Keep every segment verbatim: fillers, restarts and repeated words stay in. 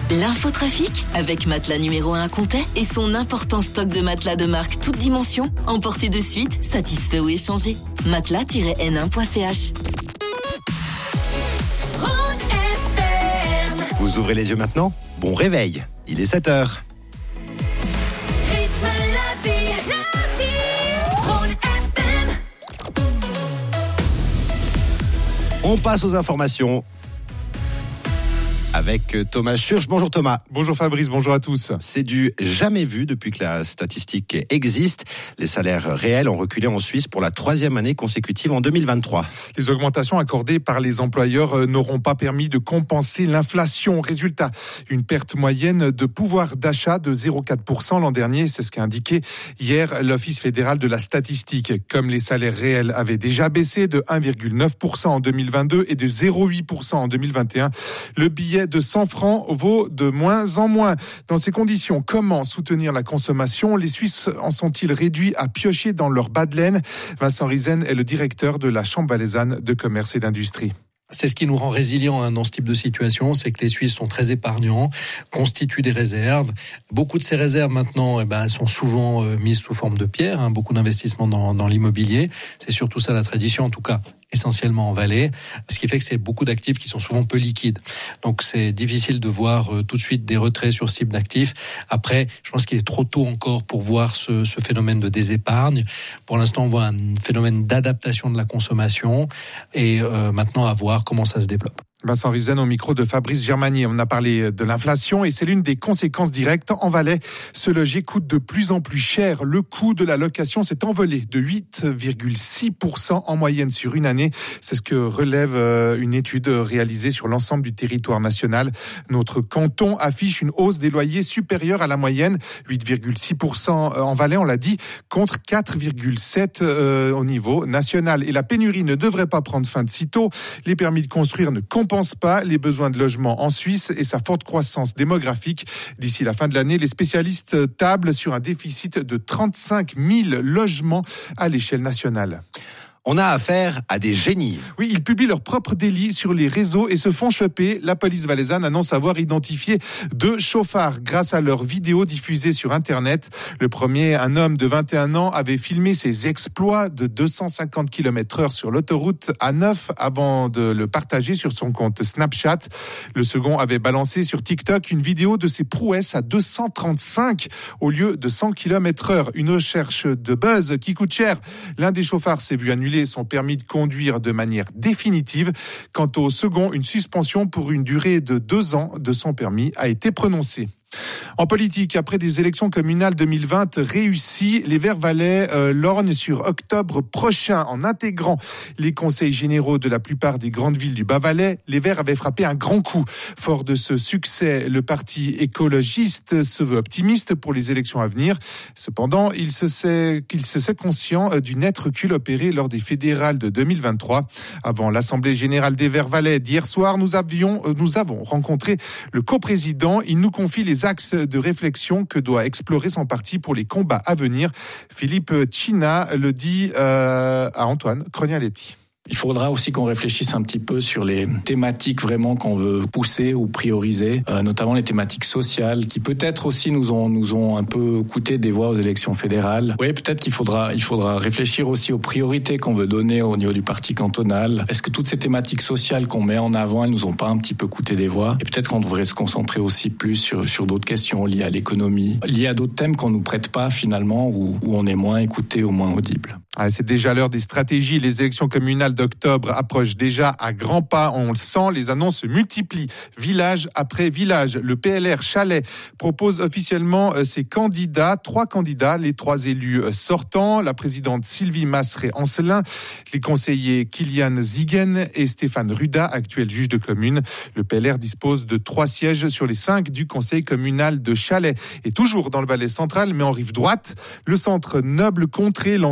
L'infotrafic avec Matelas numéro un à Comté et son important stock de matelas de marque toutes dimensions. Emportez de suite, satisfait ou échangé. matelas tiret n un point c h. Vous ouvrez les yeux maintenant ? Bon réveil, il est sept heures. On passe aux informations avec Thomas Schurch. Bonjour Thomas. Bonjour Fabrice, bonjour à tous. C'est du jamais vu depuis que la statistique existe. Les salaires réels ont reculé en Suisse pour la troisième année consécutive en deux mille vingt-trois. Les augmentations accordées par les employeurs n'auront pas permis de compenser l'inflation. Résultat, une perte moyenne de pouvoir d'achat de zéro virgule quatre pour cent l'an dernier. C'est ce qu'a indiqué hier l'Office fédéral de la statistique. Comme les salaires réels avaient déjà baissé de un virgule neuf pour cent en deux mille vingt-deux et de zéro virgule huit pour cent en deux mille vingt et un, le billet de cent francs vaut de moins en moins. Dans ces conditions, comment soutenir la consommation ? Les Suisses en sont-ils réduits à piocher dans leur bas de laine ? Vincent Riesen est le directeur de la Chambre valaisanne de commerce et d'industrie. C'est ce qui nous rend résilients hein, dans ce type de situation, c'est que les Suisses sont très épargnants, constituent des réserves. Beaucoup de ces réserves maintenant eh ben, sont souvent euh, mises sous forme de pierres, hein, beaucoup d'investissements dans, dans l'immobilier. C'est surtout ça la tradition, en tout cas essentiellement en Valais, ce qui fait que c'est beaucoup d'actifs qui sont souvent peu liquides. Donc c'est difficile de voir euh, tout de suite des retraits sur ce type d'actifs. Après, je pense qu'il est trop tôt encore pour voir ce, ce phénomène de désépargne. Pour l'instant, on voit un phénomène d'adaptation de la consommation et euh, maintenant à voir comment ça se développe. Vincent Riesen au micro de Fabrice Germanier. On a parlé de l'inflation et c'est l'une des conséquences directes. En Valais, se loger coûte de plus en plus cher. Le coût de la location s'est envolé de huit virgule six pour cent en moyenne sur une année. C'est ce que relève une étude réalisée sur l'ensemble du territoire national. Notre canton affiche une hausse des loyers supérieure à la moyenne, huit virgule six pour cent en Valais, on l'a dit, contre quatre virgule sept pour cent au niveau national. Et la pénurie ne devrait pas prendre fin de sitôt. Les permis de construire ne compensent pense pas les besoins de logement en Suisse et sa forte croissance démographique. D'ici la fin de l'année, les spécialistes tablent sur un déficit de trente-cinq mille logements à l'échelle nationale. On a affaire à des génies. Oui, ils publient leurs propres délits sur les réseaux et se font choper. La police valaisanne annonce avoir identifié deux chauffards grâce à leurs vidéos diffusées sur Internet. Le premier, un homme de vingt et un ans, avait filmé ses exploits de deux cent cinquante kilomètres heure sur l'autoroute A neuf avant de le partager sur son compte Snapchat. Le second avait balancé sur TikTok une vidéo de ses prouesses à deux cent trente-cinq au lieu de cent kilomètres heure. Une recherche de buzz qui coûte cher. L'un des chauffards s'est vu annuler son permis de conduire de manière définitive. Quant au second, une suspension pour une durée de deux ans de son permis a été prononcée. En politique, après des élections communales deux mille vingt réussies, les Verts valais euh, lorgnent sur octobre prochain. En intégrant les conseils généraux de la plupart des grandes villes du Bas-Valais, les Verts avaient frappé un grand coup. Fort de ce succès, le parti écologiste se veut optimiste pour les élections à venir. Cependant, il se sait, qu'il se sait conscient du net recul opéré lors des fédérales de deux mille vingt-trois. Avant l'Assemblée générale des Verts valais d'hier soir, nous avions, nous avons rencontré le coprésident. Il nous confie les axes de réflexion que doit explorer son parti pour les combats à venir. Philippe China le dit euh, à Antoine Crognaletti. Il faudra aussi qu'on réfléchisse un petit peu sur les thématiques vraiment qu'on veut pousser ou prioriser, euh, notamment les thématiques sociales qui peut-être aussi nous ont nous ont un peu coûté des voix aux élections fédérales. Oui, peut-être qu'il faudra il faudra réfléchir aussi aux priorités qu'on veut donner au niveau du parti cantonal. Est-ce que toutes ces thématiques sociales qu'on met en avant, elles nous ont pas un petit peu coûté des voix ? Et peut-être qu'on devrait se concentrer aussi plus sur sur d'autres questions liées à l'économie, liées à d'autres thèmes qu'on nous prête pas finalement, où, où on est moins écouté ou moins audible. Ah, c'est déjà l'heure des stratégies. Les élections communales d'octobre approchent déjà à grands pas. On le sent, les annonces se multiplient. Village après village. Le P L R Chalais propose officiellement ses candidats. Trois candidats, les trois élus sortants. La présidente Sylvie Masseret-Ancelin, les conseillers Kylian Ziegen et Stéphane Ruda, actuel juge de commune. Le P L R dispose de trois sièges sur les cinq du conseil communal de Chalais. Et toujours dans le Valais central, mais en rive droite, le centre Noble Contrée lance deux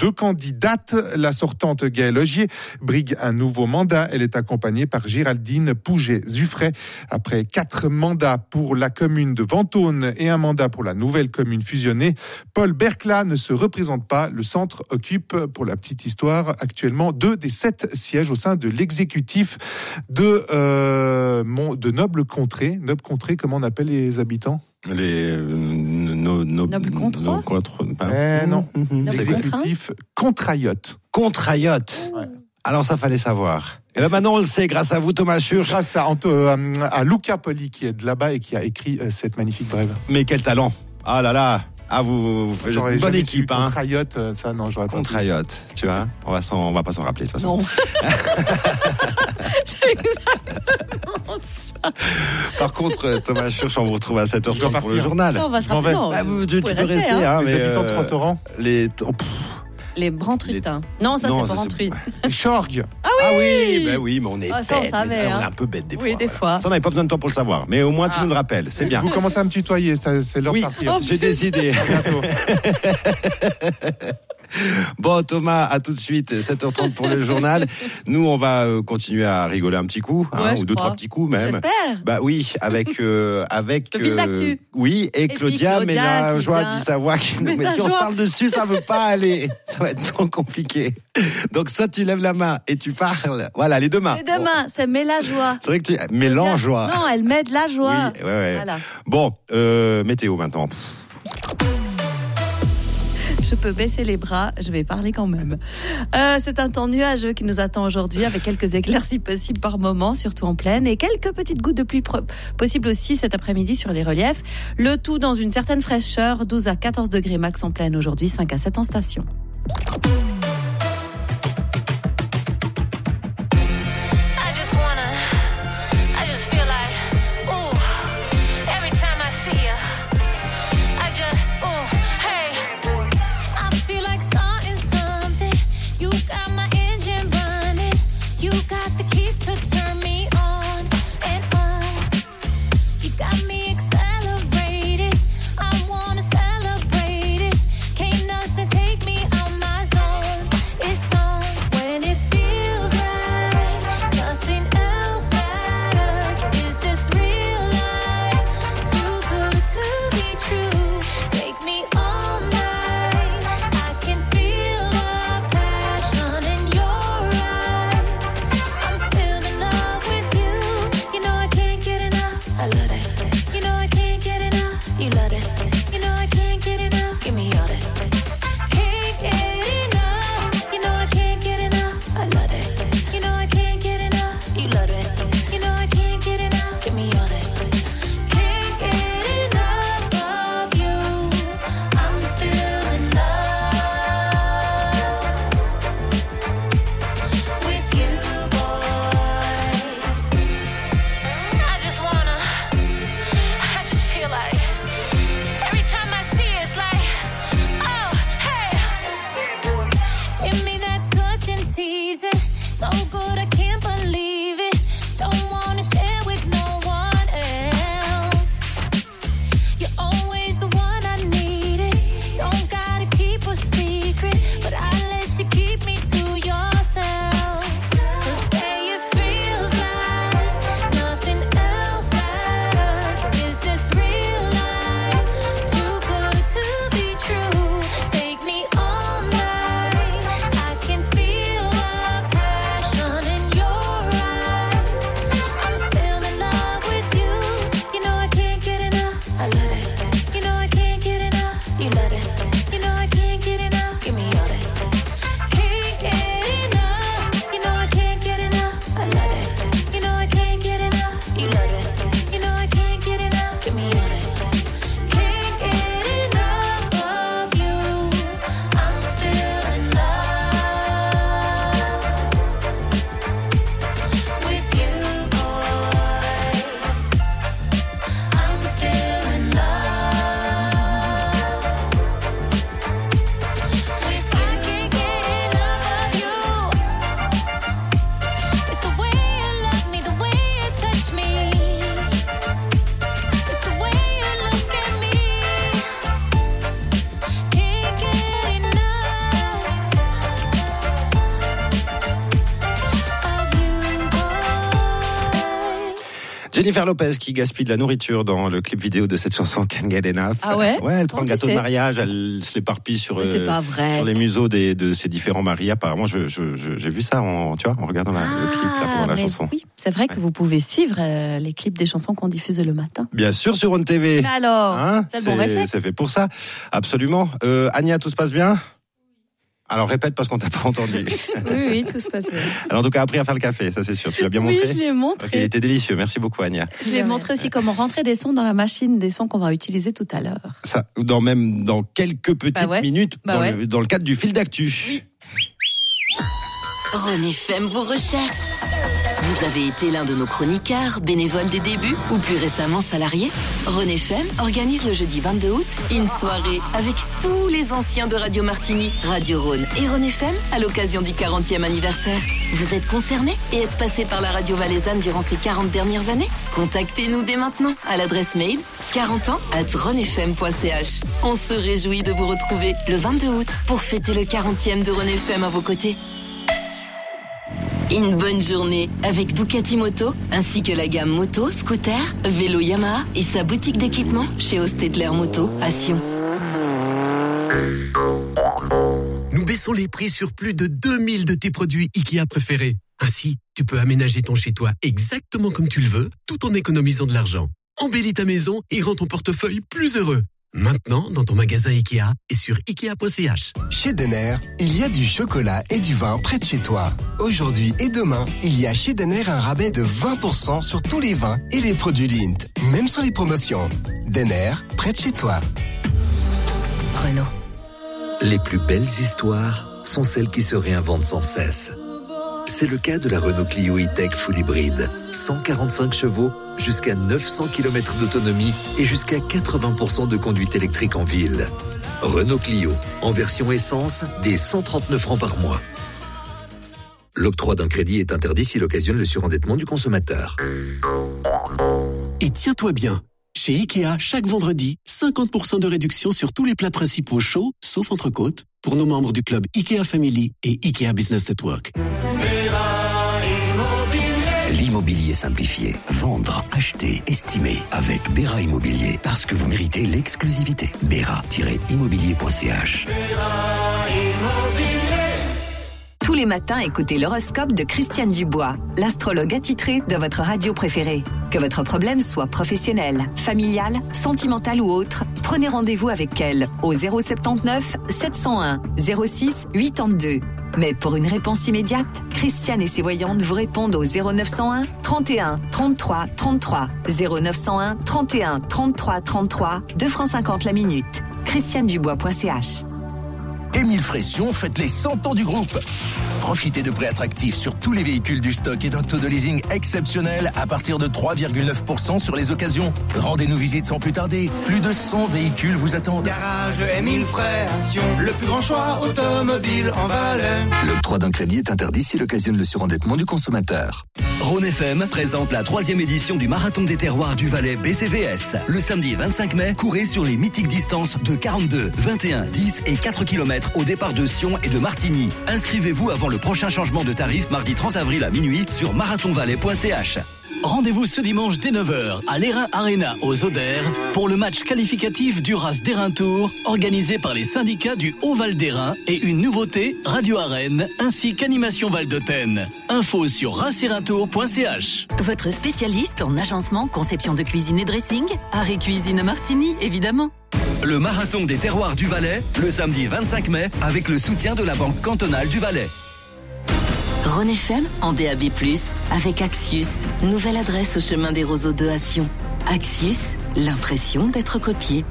deux candidates. La sortante Gaëlle Ogier brigue un nouveau mandat. Elle est accompagnée par Géraldine Pouget-Zuffray. Après quatre mandats pour la commune de Ventône et un mandat pour la nouvelle commune fusionnée, Paul Bercla ne se représente pas. Le centre occupe, pour la petite histoire, actuellement deux des sept sièges au sein de l'exécutif de, euh, Mont, de Noble Contrée. Noble Contrée, comment on appelle les habitants ? Les euh, no, no, Noble contre no, contre, eh, non, Noble l'exécutif Contrayotte. Contrayotte. Ouais. Alors ça fallait savoir. Et bien maintenant on le sait grâce à vous Thomas Schurch. Grâce à, à, à Luca Poli qui est de là-bas et qui a écrit cette magnifique brève. Mais quel talent. Ah là là. Ah, vous, vous faites une bonne équipe, hein. Contrayotte, ça, non, j'aurais pas. Contrayotte, tu vois. On va s'en, on va pas s'en rappeler, de toute façon. Non. C'est exactement ça. Par contre, Thomas Schurch, on vous retrouve à sept heures trente pour le journal. Ça, on va se rappeler. Non, bah, vous, tu, vous tu peux rester, rester, hein. hein les mais habitants euh, de Trente-Oran. Les, oh, les Brantrutins. Les... Non, ça, non, c'est ça, Brantrut. Les Chorgues. Ah oui, ah oui, bah oui, mais on est ah, ça, bête. on savait, on hein. est un peu bête des fois. Oui, des voilà. fois. Ça, on n'avait pas besoin de toi pour le savoir. Mais au moins, ah. tu nous le rappelles. C'est bien. Vous commencez à me tutoyer, ça, c'est l'heure oui. de partir. Oh, j'ai décidé. À bientôt. Bon, Thomas, à tout de suite, sept heures trente pour le journal. Nous, on va continuer à rigoler un petit coup, hein, ouais, ou deux, crois. trois petits coups même. J'espère. Bah oui, avec, euh, avec, le fil d'actu. oui, et, et Claudia, Claudia, mais la joie Claudia. dit sa voix. Qui... Mais, mais si joie. on se parle dessus, ça veut pas aller. Ça va être trop compliqué. Donc, soit tu lèves la main et tu parles. Voilà, les deux mains. Les deux bon. mains, c'est met la joie. C'est vrai que tu, mélange joie. Non, elle met de la joie. Oui, ouais, ouais. Voilà. Bon, euh, météo maintenant. Je peux baisser les bras, je vais parler quand même. Euh, c'est un temps nuageux qui nous attend aujourd'hui avec quelques éclaircies possibles par moment, surtout en plaine, et quelques petites gouttes de pluie pro- possibles aussi cet après-midi sur les reliefs. Le tout dans une certaine fraîcheur, douze à quatorze degrés max en plaine aujourd'hui, cinq à sept en station. Take me on my zone. Jennifer Lopez qui gaspille de la nourriture dans le clip vidéo de cette chanson Can't Get Enough. Ah ouais? Ouais, elle prend Comment le gâteau tu sais de mariage, elle se l'éparpille sur, Mais c'est euh, pas vrai. sur les museaux des, de ses différents maris. Apparemment, je, je, je, j'ai vu ça en, tu vois, en regardant la, Ah, le clip là, pendant la mais chanson. Oui, c'est vrai que Ouais. vous pouvez suivre euh, les clips des chansons qu'on diffuse le matin. Bien sûr, sur One T V. Mais alors, Hein, c'est le bon réflexe. c'est fait pour ça. Absolument. Euh, Anya, tout se passe bien? Alors répète parce qu'on t'a pas entendu. Oui, oui, tout se passe bien. Alors en tout cas, appris à faire le café, ça c'est sûr. Tu l'as bien Oui, montré? je l'ai montré. Ok, il était délicieux. Merci beaucoup, Anya. Je l'ai montré aussi comment rentrer des sons dans la machine, des sons qu'on va utiliser tout à l'heure. Ça, dans même dans quelques petites Bah ouais. minutes, Bah dans, ouais. le, dans le cadre du fil d'actu. Oui. Ron F M vous recherche. Vous avez été l'un de nos chroniqueurs, bénévoles des débuts ou plus récemment salarié? Ron F M organise le jeudi vingt-deux août une soirée avec tous les anciens de Radio Martini, Radio Rhône et Ron F M à l'occasion du quarantième anniversaire. Vous êtes concerné et êtes passé par la radio valaisanne durant ces quarante dernières années? Contactez-nous dès maintenant à l'adresse mail quarante ans arobase ronfm point c h. On se réjouit de vous retrouver le vingt-deux août pour fêter le quarantième de Ron F M à vos côtés. Une bonne journée avec Ducati Moto, ainsi que la gamme moto, scooter, vélo Yamaha et sa boutique d'équipement chez Ostetler Moto à Sion. Nous baissons les prix sur plus de deux mille de tes produits Ikea préférés. Ainsi, tu peux aménager ton chez-toi exactement comme tu le veux, tout en économisant de l'argent. Embellis ta maison et rends ton portefeuille plus heureux. Maintenant, dans ton magasin Ikea et sur ikea point c h. Chez Denner, il y a du chocolat et du vin près de chez toi. Aujourd'hui et demain, il y a chez Denner un rabais de vingt pour cent sur tous les vins et les produits Lindt, même sur les promotions. Denner, près de chez toi. Renault. Les plus belles histoires sont celles qui se réinventent sans cesse. C'est le cas de la Renault Clio E-Tech Full Hybrid. cent quarante-cinq chevaux, jusqu'à neuf cents kilomètres d'autonomie et jusqu'à quatre-vingts pour cent de conduite électrique en ville. Renault Clio, en version essence, dès cent trente-neuf francs par mois. L'octroi d'un crédit est interdit s'il occasionne le surendettement du consommateur. Et tiens-toi bien, chez Ikea, chaque vendredi, cinquante pour cent de réduction sur tous les plats principaux chauds, sauf entrecôte, pour nos membres du club Ikea Family et Ikea Business Network. L'immobilier simplifié. Vendre, acheter, estimer avec Béra Immobilier. Parce que vous méritez l'exclusivité. Béra tiret immobilier point c h. Tous les matins, écoutez l'horoscope de Christiane Dubois, l'astrologue attitrée de votre radio préférée. Que votre problème soit professionnel, familial, sentimental ou autre, prenez rendez-vous avec elle au zéro soixante-dix-neuf sept cent un zéro six quatre-vingt-deux. Mais pour une réponse immédiate, Christiane et ses voyantes vous répondent au zéro neuf cent un trente et un trente-trois trente-trois. zéro neuf cent un trente et un trente-trois trente-trois, deux francs cinquante la minute. christiane dubois point c h. Émile Fression fête les cent ans du groupe. Profitez de prix attractifs sur tous les véhicules du stock et d'un taux de leasing exceptionnel à partir de trois virgule neuf pour cent sur les occasions. Rendez-nous visite sans plus tarder. Plus de cent véhicules vous attendent. Garage Émile Fression, le plus grand choix automobile en Valais. L'octroi d'un crédit est interdit s'il occasionne le surendettement du consommateur. Rhône F M présente la troisième édition du Marathon des terroirs du Valais B C V S. Le samedi vingt-cinq mai, courez sur les mythiques distances de quarante-deux, vingt et un, dix et quatre kilomètres au départ de Sion et de Martigny. Inscrivez-vous avant le prochain changement de tarif mardi trente avril à minuit sur marathon valais point c h. Rendez-vous ce dimanche dès neuf heures à l'Airain Arena aux Odères pour le match qualificatif du Race d'Airain Tour organisé par les syndicats du Haut-Val d'Airain et une nouveauté, Radio Arène ainsi qu'Animation Val d'Autène. Info sur race airain tour point c h. Votre spécialiste en agencement, conception de cuisine et dressing, art et cuisine Martini, évidemment. Le Marathon des terroirs du Valais, le samedi vingt-cinq mai, avec le soutien de la Banque cantonale du Valais. Rhône F M en D A B plus, avec Axius. Nouvelle adresse au chemin des Roseaux deux à Sion. Axius, l'impression d'être copié.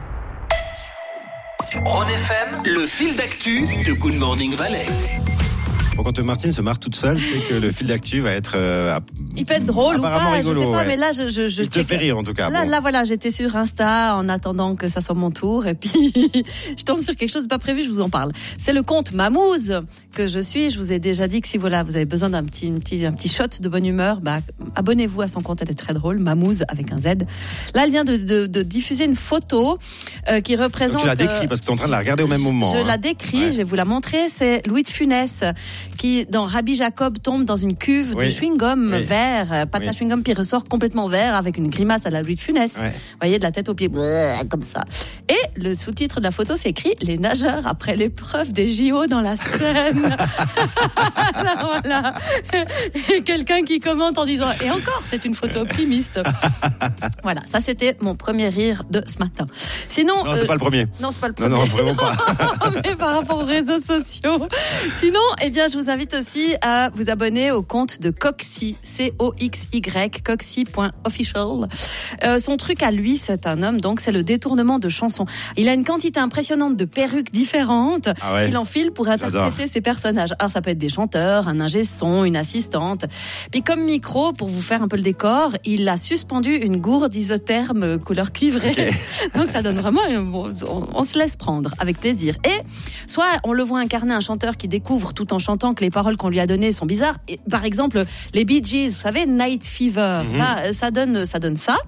Rhône F M, le fil d'actu de Good Morning Valais. Bon, quand Martine se marre toute seule, c'est que le fil d'actu va être... Euh, il peut être drôle ou pas, rigolo, je sais pas, ouais. mais là, je, je, je il te fait rire en tout cas. Là, bon. là, voilà, j'étais sur Insta en attendant que ça soit mon tour, et puis je tombe sur quelque chose de pas prévu, je vous en parle. C'est le compte Mamouze que je suis. Je vous ai déjà dit que si voilà, vous avez besoin d'un petit, un petit, un petit shot de bonne humeur, bah, abonnez-vous à son compte, elle est très drôle, Mamouze avec un Z. Là, elle vient de, de, de diffuser une photo euh, qui représente. Donc tu la décris parce que tu es en train de la regarder au même moment. Je hein. la décris, ouais. je vais vous la montrer. C'est Louis de Funès qui, dans Rabbi Jacob, tombe dans une cuve oui. de chewing-gum oui. vert, pâte à oui. chewing-gum, puis ressort complètement vert avec une grimace à la Louis de Funès. Ouais. Vous voyez, de la tête aux pieds, comme ça. Et le sous-titre de la photo, c'est écrit « Les nageurs après l'épreuve des J O dans la Seine ». Alors voilà, et quelqu'un qui commente en disant « Et encore, c'est une photo optimiste ». Voilà, ça c'était mon premier rire de ce matin. Sinon, Non, c'est euh, pas le premier. Non, c'est pas le premier. Non, non, vraiment pas. Mais par rapport aux réseaux sociaux. Sinon, eh bien, je vous invite aussi à vous abonner au compte de Coxy, C O X Y, coxy point official. Euh, son truc à lui, c'est un homme, donc c'est le détournement de chansons. Il a une quantité impressionnante de perruques différentes Ah ouais. qu'il enfile pour interpréter J'adore. ses personnages. Alors, ça peut être des chanteurs, un ingé son, une assistante. Puis comme micro, pour vous faire un peu le décor, il a suspendu une gourde isotherme couleur cuivrée. Okay. Donc ça donne vraiment, on, on se laisse prendre avec plaisir. Et soit on le voit incarner un chanteur qui découvre tout en chantant que les paroles qu'on lui a données sont bizarres. Et, par exemple, les Bee Gees, vous savez, Night Fever, mm-hmm. là, ça donne, ça donne ça.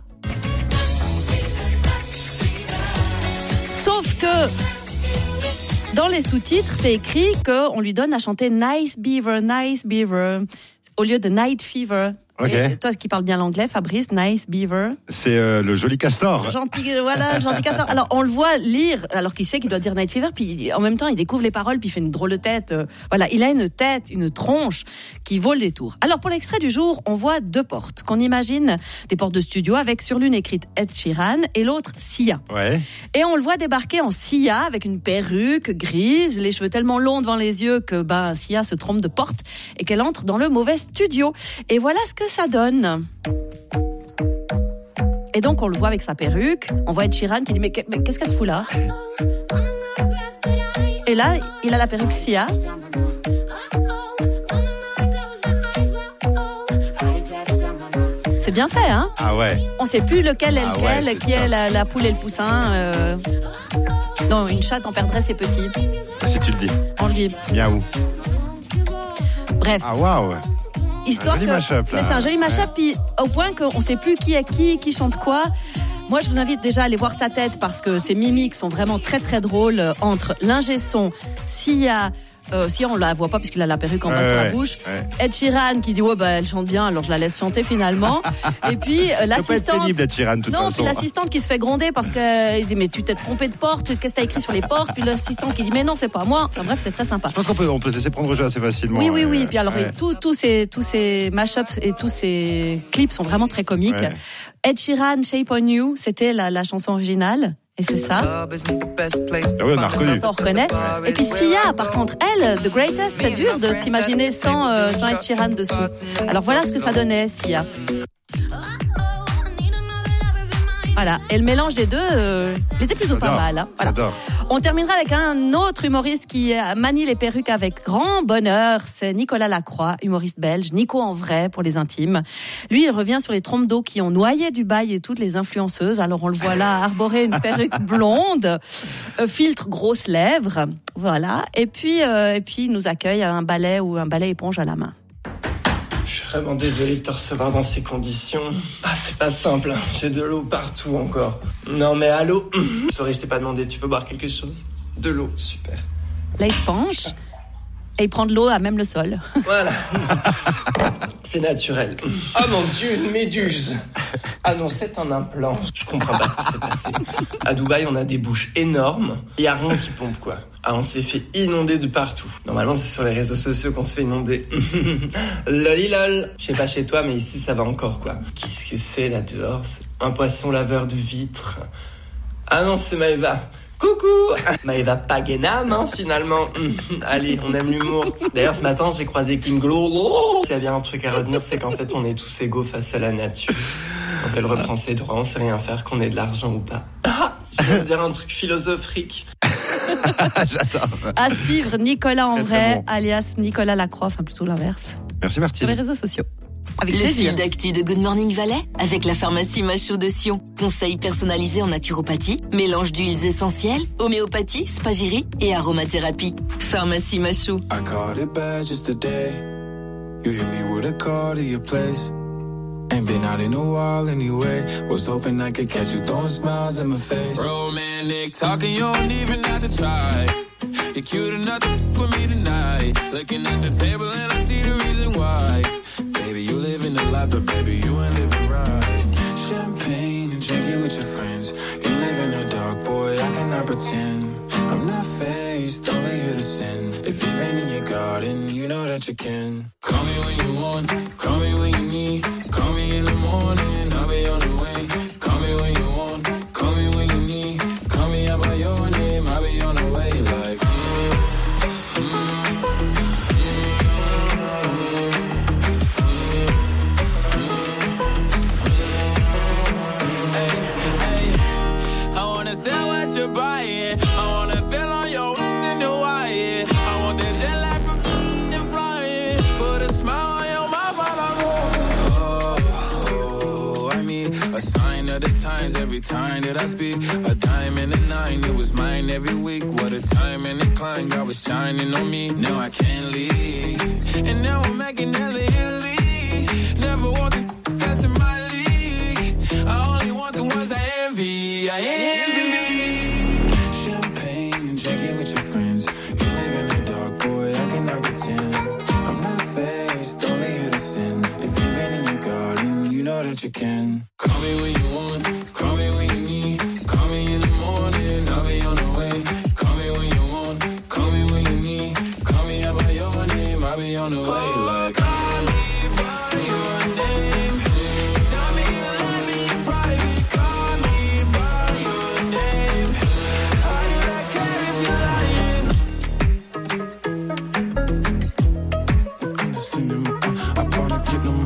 Sauf que dans les sous-titres, c'est écrit qu'on lui donne à chanter Nice Beaver, Nice Beaver, au lieu de Night Fever. Okay. Et toi qui parles bien l'anglais, Fabrice, Nice Beaver. C'est euh, le joli castor. Gentil, voilà, gentil castor. Alors on le voit lire, alors qu'il sait qu'il doit dire Night Fever, puis en même temps il découvre les paroles, puis il fait une drôle de tête. Euh, voilà, il a une tête, une tronche qui vaut le détour. Alors pour l'extrait du jour, on voit deux portes qu'on imagine des portes de studio avec sur l'une écrite Ed Sheeran et l'autre Sia. Ouais. Et on le voit débarquer en Sia avec une perruque grise, les cheveux tellement longs devant les yeux que ben Sia se trompe de porte et qu'elle entre dans le mauvais studio. Et voilà ce que ça donne. Et donc on le voit avec sa perruque, on voit Ed Sheeran qui dit mais qu'est-ce qu'elle fout là? Et là il a la perruque Sia. C'est bien fait, hein? Ah ouais. On sait plus lequel est lequel, ah ouais, qui est la, la poule et le poussin. Euh... Non, une chatte en perdrait ses petits. Si tu le dis. On le dit. Miaou. Bref. Ah waouh. Histoire un joli que, mashup, là. mais c'est un joli mashup, puis au point qu'on sait plus qui est qui, qui chante quoi. Moi, je vous invite déjà à aller voir sa tête parce que ses mimiques sont vraiment très très drôles euh, entre l'ingé son, Sia. Euh, si on la voit pas puisqu'il a la perruque en bas ouais, sur ouais, la bouche. Ouais. Ed Sheeran qui dit ouais bah elle chante bien alors je la laisse chanter finalement. Et puis euh, l'assistante. Ça peut être pénible Ed Sheeran de toute non, façon. puis l'assistante qui se fait gronder parce que il dit mais tu t'es trompé de porte, qu'est-ce que t'as écrit sur les portes? Puis l'assistante qui dit mais non c'est pas moi. Enfin bref c'est très sympa. Je pense qu'on peut on peut se laisser prendre au jeu assez facilement. Oui oui oui. Euh, puis alors ouais. tous tous ces tous ces mashups et tous ces clips sont vraiment très comiques. Ouais. Ed Sheeran Shape on You c'était la, la chanson originale. Et c'est ça. Ah oui, on a reconnu. Ça, on reconnaît. Et puis Sia, par contre, elle, The Greatest, c'est dur de s'imaginer sans, euh, sans Ed Sheeran dessous. Alors voilà ce que ça donnait, Sia. Voilà. Et le mélange des deux, euh, il était plutôt pas mal. Hein. Voilà. On terminera avec un autre humoriste qui manie les perruques avec grand bonheur. C'est Nicolas Lacroix, humoriste belge. Nico en vrai pour les intimes. Lui, il revient sur les trompes d'eau qui ont noyé Dubaï et toutes les influenceuses. Alors on le voit là arborer une perruque blonde, euh, filtre grosses lèvres. Voilà. Et puis, euh, et puis il nous accueille à un balai ou un balai éponge à la main. Je suis vraiment désolé de te recevoir dans ces conditions. Ah, c'est pas simple, hein. J'ai de l'eau partout encore. Non mais allô. Sorry, je t'ai pas demandé, tu veux boire quelque chose? De l'eau, super. Là, il se penche et il prend de l'eau à même le sol. Voilà. C'est naturel. Oh mon Dieu, une méduse. Ah non, c'est un implant. Je comprends pas ce qui s'est passé. À Dubaï, on a des bouches énormes. Il y a rien qui pompe, quoi. Ah, on s'est fait inonder de partout. Normalement, c'est sur les réseaux sociaux qu'on se fait inonder. Lolilol. Je sais pas chez toi, mais ici, ça va encore, quoi. Qu'est-ce que c'est, là, dehors? C'est un poisson laveur de vitres. Ah non, c'est Maëva. Coucou. Maëva Pagenam, hein, finalement. Allez, on aime l'humour. D'ailleurs, ce matin, j'ai croisé Kim Glow. S'il y a bien un truc à retenir, c'est qu'en fait, on est tous égaux face à la nature. Quand elle reprend ses droits, on sait rien faire, qu'on ait de l'argent ou pas. Ah, je vais dire un truc philosophique. J'adore. À suivre, Nicolas en Très, vrai, très bon. alias Nicolas Lacroix, enfin plutôt l'inverse. Merci Martine. Sur les réseaux sociaux. Avec le plaisir. fil d'actu de Good Morning Valais avec la pharmacie Machou de Sion. Conseils personnalisés en naturopathie, mélange d'huiles essentielles, homéopathie, spagyrie et aromathérapie. Pharmacie Machou. I caught it bad just today. You hit me with a call to your place. Ain't been out in a while anyway. Was hoping I could catch you throwing smiles in my face. Romantic talking, you don't even have to try. You're cute enough to f- with me tonight. Looking at the table and I see the reason why. Baby, you live in the life, but baby, you ain't living right. Champagne and drinking with your friends. You live in the dark, boy, I cannot pretend. I'm not faced, only here to sin. If you've rain in your garden, you know that you can. Call me when you want, call me when you need. Call me in the morning, I'll be on the way. Call me when you want, call me when you need. Call me out by your name, I'll be on the way. Like, mm, mm, mm, hey, hey, I wanna sell what you're buying. I wanna feel on your in the wire. I want that jet lag from and flying. Put a smile on your mouth while I'm oh, oh, I mean, a sign of the times every time that I speak. A diamond and a nine, it was mine every week. What a time and a climb, God was shining on me. Now I can't leave, and now I'm making hella Italy. Never want the that's in my league. I only want the ones I envy. I envy. Champagne and drinking with your friends. You live in the dark, boy, I cannot pretend. I'm not faced, only here to sin. If you've rain in your garden, you know that you can. Call me when you want, call me when you need. Call me in the morning, I'll be on the way. Call me when you want, call me when you need. Call me out by your name, I'll be on the way. Like, call me by your name. Tell me you love me in private. Call me by your name. How do I care if you're lying? I wanna get them,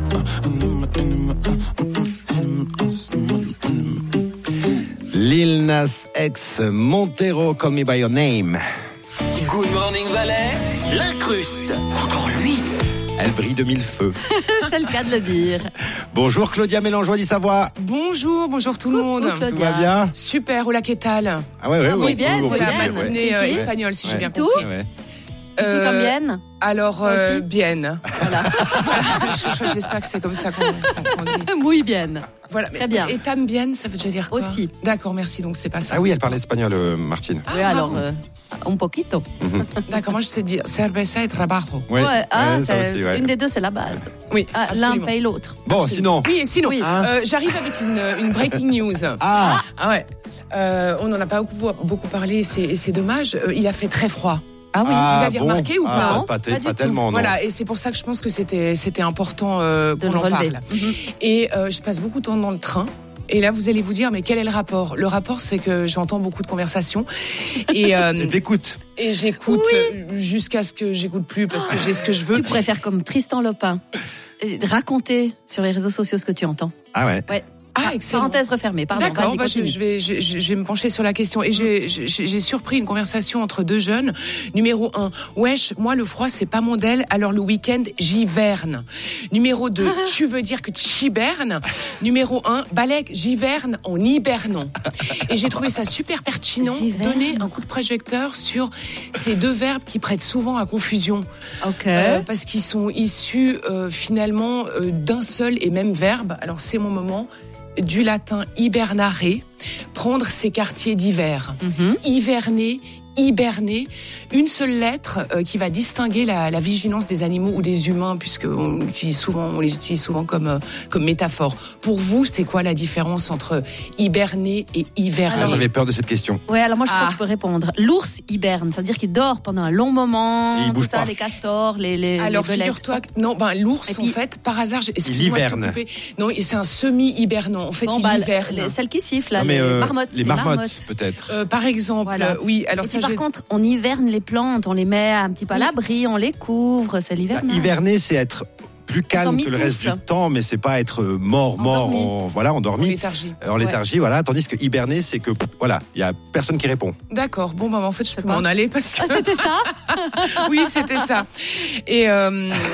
Lil Nas X, Montero, Call Me By Your Name. Good Morning Valais, l'incruste. Encore lui. Elle brille de mille feux. C'est le cas de le dire. Bonjour Claudia Mélangeois d'Isavoie. Bonjour, bonjour tout le monde. Coucou, Tout va bien? Super, hola, qu'est-ce que Ah ouais, ouais, Ah, ouais. muy bien, toujours, muy C'est ouais, la bien. ouais, ouais. matinée Si, euh, si. espagnole, si j'ai Ouais. bien Tout compris. Ouais. Et tout Euh, en bien. Alors, Toi euh, aussi bien. Voilà. Je- je- J'espère que c'est comme ça qu'on qu'on dit. Muy bien. Voilà. Très bien. Et tam bien, ça veut déjà dire quoi? Aussi. D'accord, merci. Donc c'est pas ça. Ah oui, elle parle espagnol, euh, Martine. Oui, alors, euh, un poquito. D'accord, moi je te dis cerveza et trabajo. Ouais, Ouais, ah, ouais, ça c'est- aussi, ouais. une des deux, c'est la base. Oui, Ah, l'un absolument. paye l'autre. Bon, sinon. Oui, et sinon, Oui. euh, j'arrive avec une, une breaking news. Ah, Ah ouais. Euh, on n'en a pas beaucoup, beaucoup parlé et c'est, et c'est dommage. Euh, il a fait très froid. Ah oui. Ah, Vous aviez bon. remarqué ou Ah, pas? pas, Non, pas, pas du pas tout. tellement, non. Voilà, et c'est pour ça que je pense que c'était, c'était important euh, De qu'on le en relever. parle. Mhm. Et euh, je passe beaucoup de temps dans le train. Et là, vous allez vous dire, mais quel est le rapport? Le rapport, c'est que j'entends beaucoup de conversations. Et, euh, Et t'écoutes. et j'écoute Oui. euh, jusqu'à ce que j'écoute plus parce que j'ai ce que je veux. Tu pourrais faire comme Tristan Lopin. Et raconter sur les réseaux sociaux ce que tu entends. Ah ouais. Ouais. Ah, excellent. Parenthèse refermée, pardon. D'accord, vas-y, bah, je, continue. je vais, je, je- je vais me pencher sur la question. Et j'ai, j'ai, j'ai surpris une conversation entre deux jeunes. Numéro un, wesh, moi le froid c'est pas mon del, alors le week-end j'hiverne. Numéro deux, tu veux dire que tu hibernes. Numéro un, Balek, j'hiverne en hibernant. Et j'ai trouvé ça super pertinent, J'hiverne. donner un coup de projecteur sur ces deux verbes qui prêtent souvent à confusion. Ok. Euh, parce qu'ils sont issus euh, finalement euh, d'un seul et même verbe. Alors c'est mon moment. Du latin hibernare, prendre ses quartiers d'hiver. Mhm. Hiverner, hiberner, une seule lettre euh, qui va distinguer la, la vigilance des animaux ou des humains, puisque on utilise souvent, on les utilise souvent comme euh, comme métaphore. Pour vous, c'est quoi la différence entre hiberner et hiverner? Ah, j'avais peur de cette question. Ouais, alors moi je crois Ah. que je peux répondre. L'ours hiberne, ça veut dire qu'il dort pendant un long moment. Et il tout bouge ça, pas. les castors, les les Alors les belettes, figure-toi tout que non, ben l'ours Et puis- en fait, par hasard, je- excuse-moi de te hiberne. couper. Non, et c'est un semi-hibernant. En fait, ça. Bon, il bah, hiverne. les- celles qui sifflent, là, Non, mais, les euh, marmottes. Les marmottes, peut-être. Euh, par exemple, Voilà. euh, oui. Alors Et ça, puis, par je- contre, on hiverne les plantes, on les met un petit peu à Oui. l'abri, on les couvre, c'est l'hiver. Bah, hiverner, c'est être plus calme que le reste du mitoufle. temps, mais c'est pas être mort, mort, Endormi. en, voilà, en endormi, léthargie. euh, en léthargie, voilà. Tandis que hiberner, c'est que, voilà, il y a personne qui répond. D'accord. Bon, bah, en fait, je peux quoi m'en aller parce que. Ah, c'était ça? oui, c'était ça. Et euh,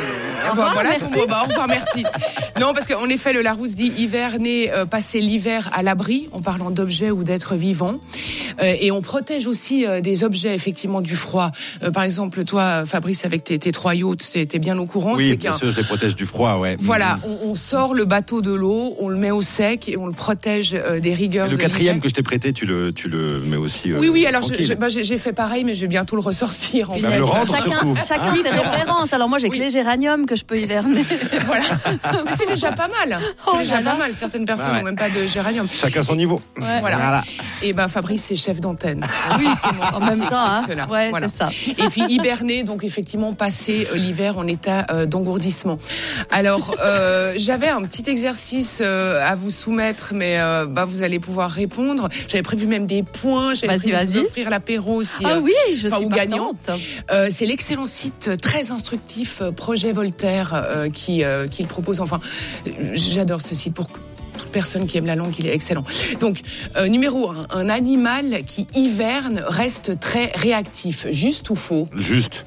Bon, revoir, voilà, merci. bon, bah, au revoir, merci. Non, parce qu'en effet, le Larousse dit hiverner, euh, passer l'hiver à l'abri, en parlant d'objets ou d'êtres vivants. Euh, et on protège aussi euh, des objets, effectivement, du froid. Euh, par exemple, toi, Fabrice, avec tes, tes trois yachts, t'es, t'es bien au courant. Oui, c'est bien qu'un... sûr, je les protège du froid, ouais. Voilà, Mmh. on, on sort le bateau de l'eau, on le met au sec et on le protège euh, des rigueurs. Et le de quatrième l'hiver. que je t'ai prêté, tu le, tu le mets aussi. Euh, Oui, oui, alors je, tranquille. je, bah, j'ai, j'ai fait pareil, mais je vais bientôt le ressortir. En Bah, fait. le rendre, Chacun, surtout. chacun ses références. Alors moi, j'ai que les géraniums que je peux hiverner. Voilà. Mais c'est déjà pas mal. C'est Oh déjà là là. pas mal. Certaines personnes Ah ouais. n'ont même pas de géranium. Chacun son niveau. Voilà. Voilà. Et ben Fabrice, c'est chef d'antenne. Oui, c'est mon En même souci, temps, hein. explique cela. Ouais, Voilà. c'est ça. Et puis hiberner, donc effectivement passer euh, l'hiver en état euh, d'engourdissement. Alors euh, j'avais un petit exercice euh, à vous soumettre, mais euh, bah vous allez pouvoir répondre. J'avais prévu même des points. J'avais Vas-y, prévu de vous vas-y. offrir l'apéro si. Ah euh, oui, je enfin, suis aux gagnants. partante. Euh, c'est l'excellent site très instructif euh, Projet Voltaire euh, qui euh, qui le propose. Enfin, euh, j'adore ce site pour toute personne qui aime la langue, il est excellent. Donc, euh, numéro un, un animal qui hiverne reste très réactif. Juste ou faux? Juste.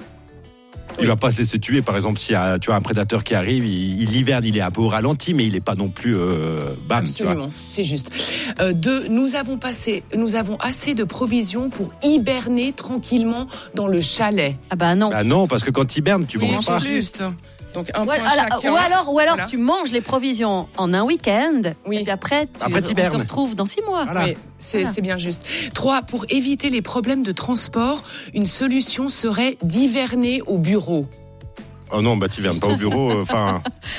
Il va pas se laisser tuer. Par exemple, si tu as un prédateur qui arrive, il, il hiverne, il est un peu au ralenti, mais il est pas non plus euh, bam. Absolument, c'est juste. Euh, deux, nous avons passé, nous avons assez de provisions pour hiberner tranquillement dans le chalet. Ah bah non. Bah non, parce que quand tu hibernes, tu Oui, manges c'est pas. juste. Donc un Ou point alors, chacun. ou alors, ou alors Voilà. tu manges les provisions en un week-end, et puis après, tu, Après, on se t'hibernes. retrouve dans six mois. Oui, c'est, Voilà. c'est bien juste. Trois, pour éviter les problèmes de transport, une solution serait d'hiverner au bureau. Oh non, bah tu hivernes pas au bureau. Enfin.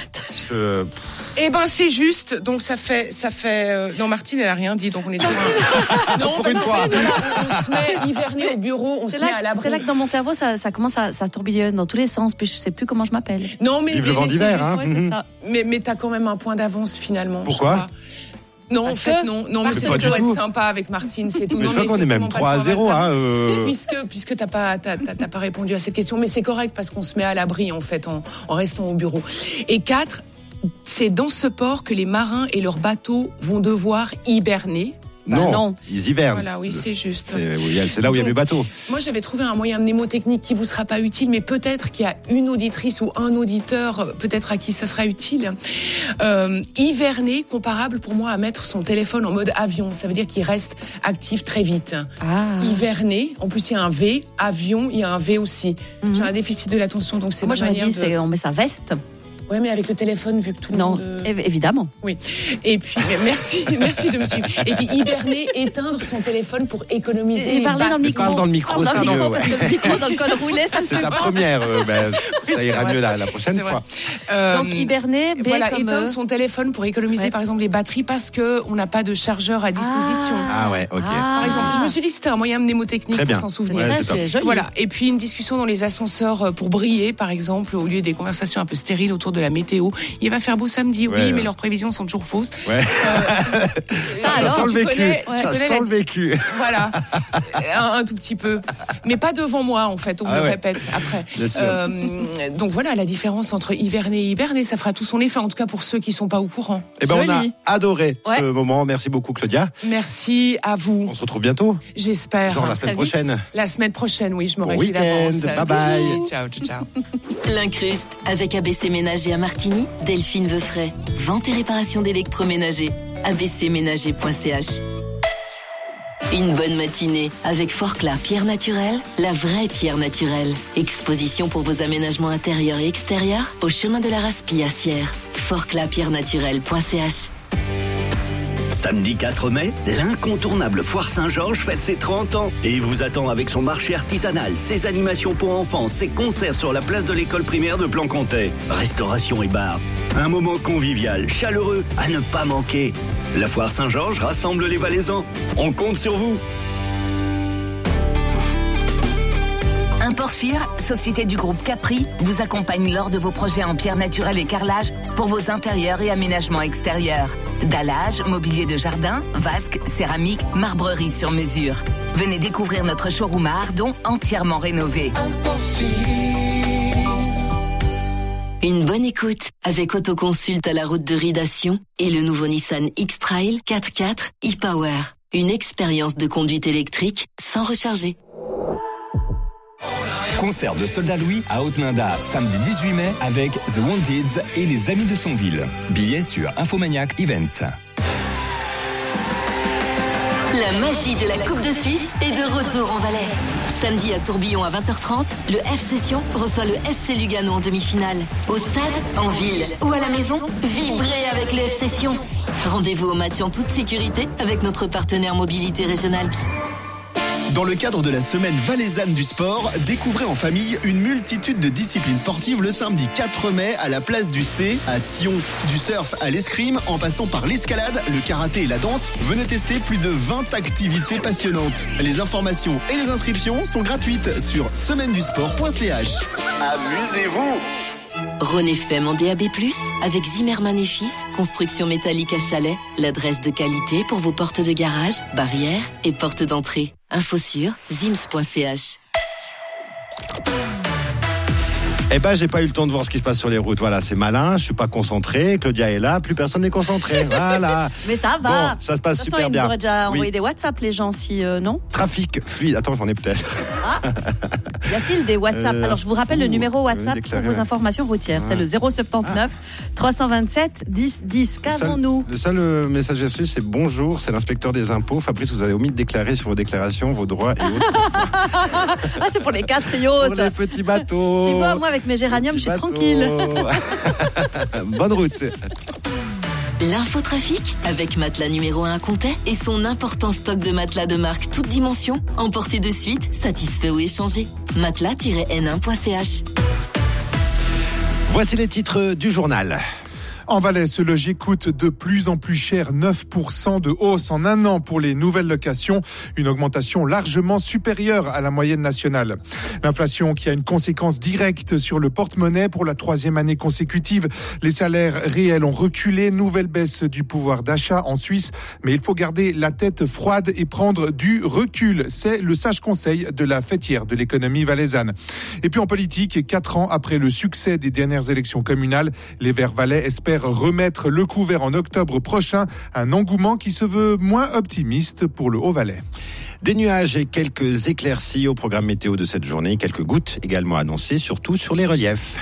euh, Eh ben c'est juste, donc ça fait, ça fait. Euh... Non, Martine elle a rien dit, donc on est sur un... Non, Pour parce une que fois. on, on se met hiverner au bureau, on C'est se met là, à l'abri. c'est là que dans mon cerveau, ça, ça commence à ça tourbillonne dans tous les sens, puis je sais plus comment je m'appelle. Non, mais, Vive mais, le vent mais c'est d'hiver, juste, hein. ouais, c'est ça. Mais, mais t'as quand même un point d'avance finalement. je Pourquoi crois. Non, Parce en fait, que- non, non, mais parce c'est que- pour Pas du être tout. sympa avec Martine, c'est tout. Mais non, je crois qu'on est même effectivement, pas trois à de zéro, point hein. euh, Puisque, puisque t'as pas, t'as, t'as, t'as pas répondu à cette question, mais c'est correct parce qu'on se met à l'abri en fait en, en restant au bureau. Et quatre, c'est dans ce port que les marins et leurs bateaux vont devoir hiberner. Bah non, non. ils hivernent. Voilà, oui, c'est juste. C'est, oui, c'est là où il y a Donc, mes bateaux. Moi, j'avais trouvé un moyen mnémotechnique qui vous sera pas utile, mais peut-être qu'il y a une auditrice ou un auditeur, peut-être à qui ça sera utile. Euh, hiverner, comparable pour moi à mettre son téléphone en mode avion. Ça veut dire qu'il reste actif très vite. Ah. Hiverner, en plus il y a un V, avion, il y a un V aussi. Mhm. J'ai un déficit de l'attention, donc c'est Moi ma j'aurais manière dit, de... c'est on met sa veste. Ouais, mais avec le téléphone, vu que tout le Non, monde... euh, év- évidemment. Oui. Et puis, mais merci, merci de me suivre. Et puis, hiberner, éteindre son téléphone pour économiser Et les parler dans le batteries. micro. Parle dans le micro, Dans c'est le micro, mieux, parce ouais. que le micro dans le col roulé, ça le C'est fait ta pas. première. euh, ben, Oui, ça c'est ira vrai. mieux la, la prochaine C'est fois. Euh, Donc hiberner, B voilà, comme éteindre euh, son téléphone pour économiser Ouais. par exemple les batteries parce que on n'a pas de chargeur à disposition. Ah ouais, ok. Ah. Par exemple, je me suis dit que c'était un moyen mnémotechnique Très bien. pour s'en C'est souvenir. Ouais, vrai, c'est top. c'est joli. Voilà. Et puis une discussion dans les ascenseurs pour briller, par exemple, au lieu des conversations un peu stériles autour de la météo. Il va faire beau samedi, oui, Ouais. mais leurs prévisions sont toujours fausses. Ouais. Ça, Ça sent le vécu. Connais, tu Ça connais sent la- le vécu. Voilà, un, un tout petit peu, mais pas devant moi en fait. On me Ah le ouais. répète après. Bien sûr. Euh, donc voilà la différence entre hiverner et hiberner, ça fera tout son effet. En tout cas pour ceux qui sont pas au courant. Eh ben, on a Joli. adoré Ouais. ce moment. Merci beaucoup, Claudia. Merci à vous. On se retrouve bientôt. J'espère. Genre la très semaine vite. prochaine. La semaine prochaine, oui, je me Bon réjouis week-end. d'avance. Bye bye. Ciao, ciao, ciao. L'Incruste avec A B C Ménager à Martigny, Delphine Veufray. Vente et réparation d'électroménager. a b c ménager point c h. Une bonne matinée avec Forclaz Pierre Naturelle, la vraie pierre naturelle. Exposition pour vos aménagements intérieurs et extérieurs au chemin de la Raspie à Sierre. forclaz pierre naturelle point c h. Samedi quatre mai, l'incontournable Foire Saint-Georges fête ses trente ans et vous attend avec son marché artisanal, ses animations pour enfants, ses concerts sur la place de l'école primaire de Plancontais, restauration et bar. Un moment convivial, chaleureux, à ne pas manquer. La Foire Saint-Georges rassemble les Valaisans. On compte sur vous. Imporfir, société du groupe Capri, vous accompagne lors de vos projets en pierre naturelle et carrelage pour vos intérieurs et aménagements extérieurs. Dallage, mobilier de jardin, vasque, céramique, marbrerie sur mesure. Venez découvrir notre showroom à Ardon entièrement rénové. Une bonne écoute avec Autoconsulte à la route de Ridation et le nouveau Nissan X-Trail quatre quatre e-Power. Une expérience de conduite électrique sans recharger. Concert de Soldat Louis à Haute-Linda, samedi dix-huit mai avec The Wanted et les Amis de Sonville. Billets sur Infomaniac Events. La magie de la Coupe de Suisse est de retour en Valais. Samedi à Tourbillon à vingt heures trente, le F Session reçoit le F C Lugano en demi-finale. Au stade, en ville ou à la maison, vibrez avec le F Session. Rendez-vous au match en toute sécurité avec notre partenaire Mobilité Régionale. Dans le cadre de la semaine valaisanne du sport, découvrez en famille une multitude de disciplines sportives le samedi quatre mai à la place du C à Sion. Du surf à l'escrime, en passant par l'escalade, le karaté et la danse, venez tester plus de vingt activités passionnantes. Les informations et les inscriptions sont gratuites sur semaine du sport point c h. Amusez-vous! Rhône F M en D A B plus, avec Zimmermann et Fils, construction métallique à Chalais, l'adresse de qualité pour vos portes de garage, barrières et portes d'entrée. Info sur zims point c h. Eh ben, j'ai pas eu le temps de voir ce qui se passe sur les routes. Voilà, c'est malin, je suis pas concentré. Claudia est là, plus personne n'est concentré. Voilà. Mais ça va. Bon, ça se passe de toute façon, super ils bien. nous auraient déjà Oui. envoyé des WhatsApp, les gens, si euh, non. Trafic fluide. Attends, j'en ai peut-être. Ah. Y a-t-il des WhatsApp? Euh, Alors, je vous rappelle le numéro WhatsApp pour déclaré, vos ouais. informations routières. Ouais. C'est le zéro soixante-dix-neuf trois cent vingt-sept dix dix. Qu'avons-nous? Le seul euh, message que j'ai reçu, c'est bonjour, c'est l'inspecteur des impôts. Fabrice, vous avez omis de déclarer sur vos déclarations vos droits et autres. Ah, c'est pour les catriotes. Pour les petits bateaux. Tu vois, moi, avec mes géraniums, je suis tranquille. Bonne route. L'infotrafic avec Matelas numéro un à Comté et son important stock de matelas de marque toute dimension. Emportez de suite, satisfait ou échangé. matelas tiret n un point c h. Voici les titres du journal. En Valais, se loger coûte de plus en plus cher, neuf pour cent de hausse en un an pour les nouvelles locations, une augmentation largement supérieure à la moyenne nationale. L'inflation qui a une conséquence directe sur le porte-monnaie pour la troisième année consécutive. Les salaires réels ont reculé, nouvelle baisse du pouvoir d'achat en Suisse, mais il faut garder la tête froide et prendre du recul. C'est le sage conseil de la fêtière de l'économie valaisanne. Et puis en politique, quatre ans après le succès des dernières élections communales, les Verts valais espèrent remettre le couvert en octobre prochain, un engouement qui se veut moins optimiste pour le Haut-Valais. Des nuages et quelques éclaircies au programme météo de cette journée, quelques gouttes également annoncées, surtout sur les reliefs.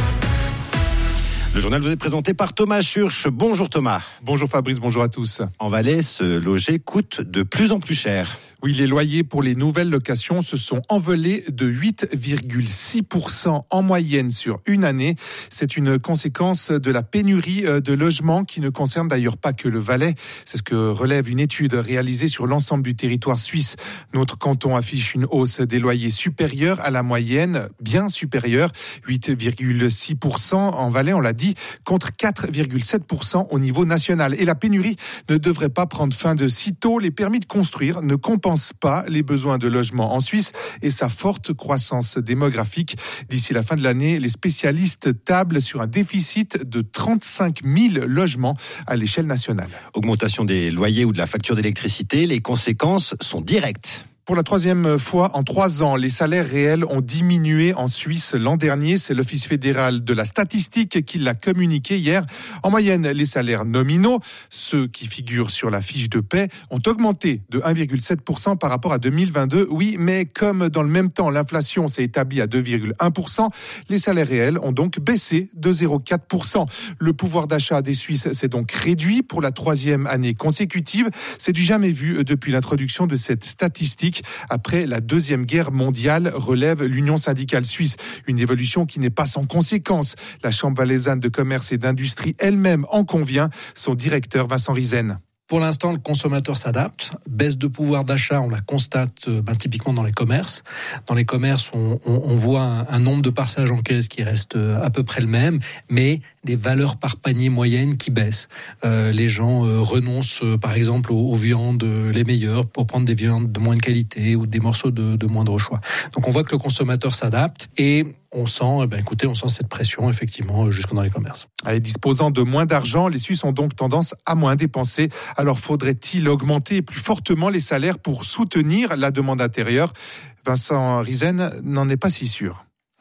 Le journal vous est présenté par Thomas Schurch. Bonjour Thomas. Bonjour Fabrice, bonjour à tous. En Valais, se loger coûte de plus en plus cher. Oui, les loyers pour les nouvelles locations se sont envolés de huit virgule six pour cent en moyenne sur une année. C'est une conséquence de la pénurie de logements qui ne concerne d'ailleurs pas que le Valais. C'est ce que relève une étude réalisée sur l'ensemble du territoire suisse. Notre canton affiche une hausse des loyers supérieure à la moyenne, bien supérieure, huit virgule six pour cent en Valais, on l'a dit, contre quatre virgule sept pour cent au niveau national. Et la pénurie ne devrait pas prendre fin de sitôt. Les permis de construire ne compensent pas les besoins de logement en Suisse et sa forte croissance démographique. D'ici la fin de l'année, les spécialistes tablent sur un déficit de trente-cinq mille logements à l'échelle nationale. Augmentation des loyers ou de la facture d'électricité, les conséquences sont directes. Pour la troisième fois en trois ans, les salaires réels ont diminué en Suisse l'an dernier. C'est l'Office fédéral de la statistique qui l'a communiqué hier. En moyenne, les salaires nominaux, ceux qui figurent sur la fiche de paie, ont augmenté de un virgule sept pour cent par rapport à deux mille vingt-deux. Oui, mais comme dans le même temps, l'inflation s'est établie à deux virgule un pour cent, les salaires réels ont donc baissé de zéro virgule quatre pour cent. Le pouvoir d'achat des Suisses s'est donc réduit pour la troisième année consécutive. C'est du jamais vu depuis l'introduction de cette statistique. Après la Deuxième Guerre mondiale, relève l'Union syndicale suisse. Une évolution qui n'est pas sans conséquence. La Chambre valaisanne de commerce et d'industrie elle-même en convient. Son directeur Vincent Rizen. Pour l'instant, le consommateur s'adapte. Baisse de pouvoir d'achat, on la constate ben, typiquement dans les commerces. Dans les commerces, on, on, on voit un, un nombre de passages en caisse qui reste à peu près le même, mais des valeurs par panier moyennes qui baissent. Euh, les gens euh, renoncent, euh, par exemple, aux, aux viandes les meilleures pour prendre des viandes de moindre qualité ou des morceaux de, de moindre choix. Donc on voit que le consommateur s'adapte et on sent, eh ben, écoutez, on sent cette pression effectivement jusque dans les commerces. Allez, disposant de moins d'argent, les Suisses ont donc tendance à moins dépenser. Alors faudrait-il augmenter plus fortement les salaires pour soutenir la demande intérieure ? Vincent Rizen n'en est pas si sûr.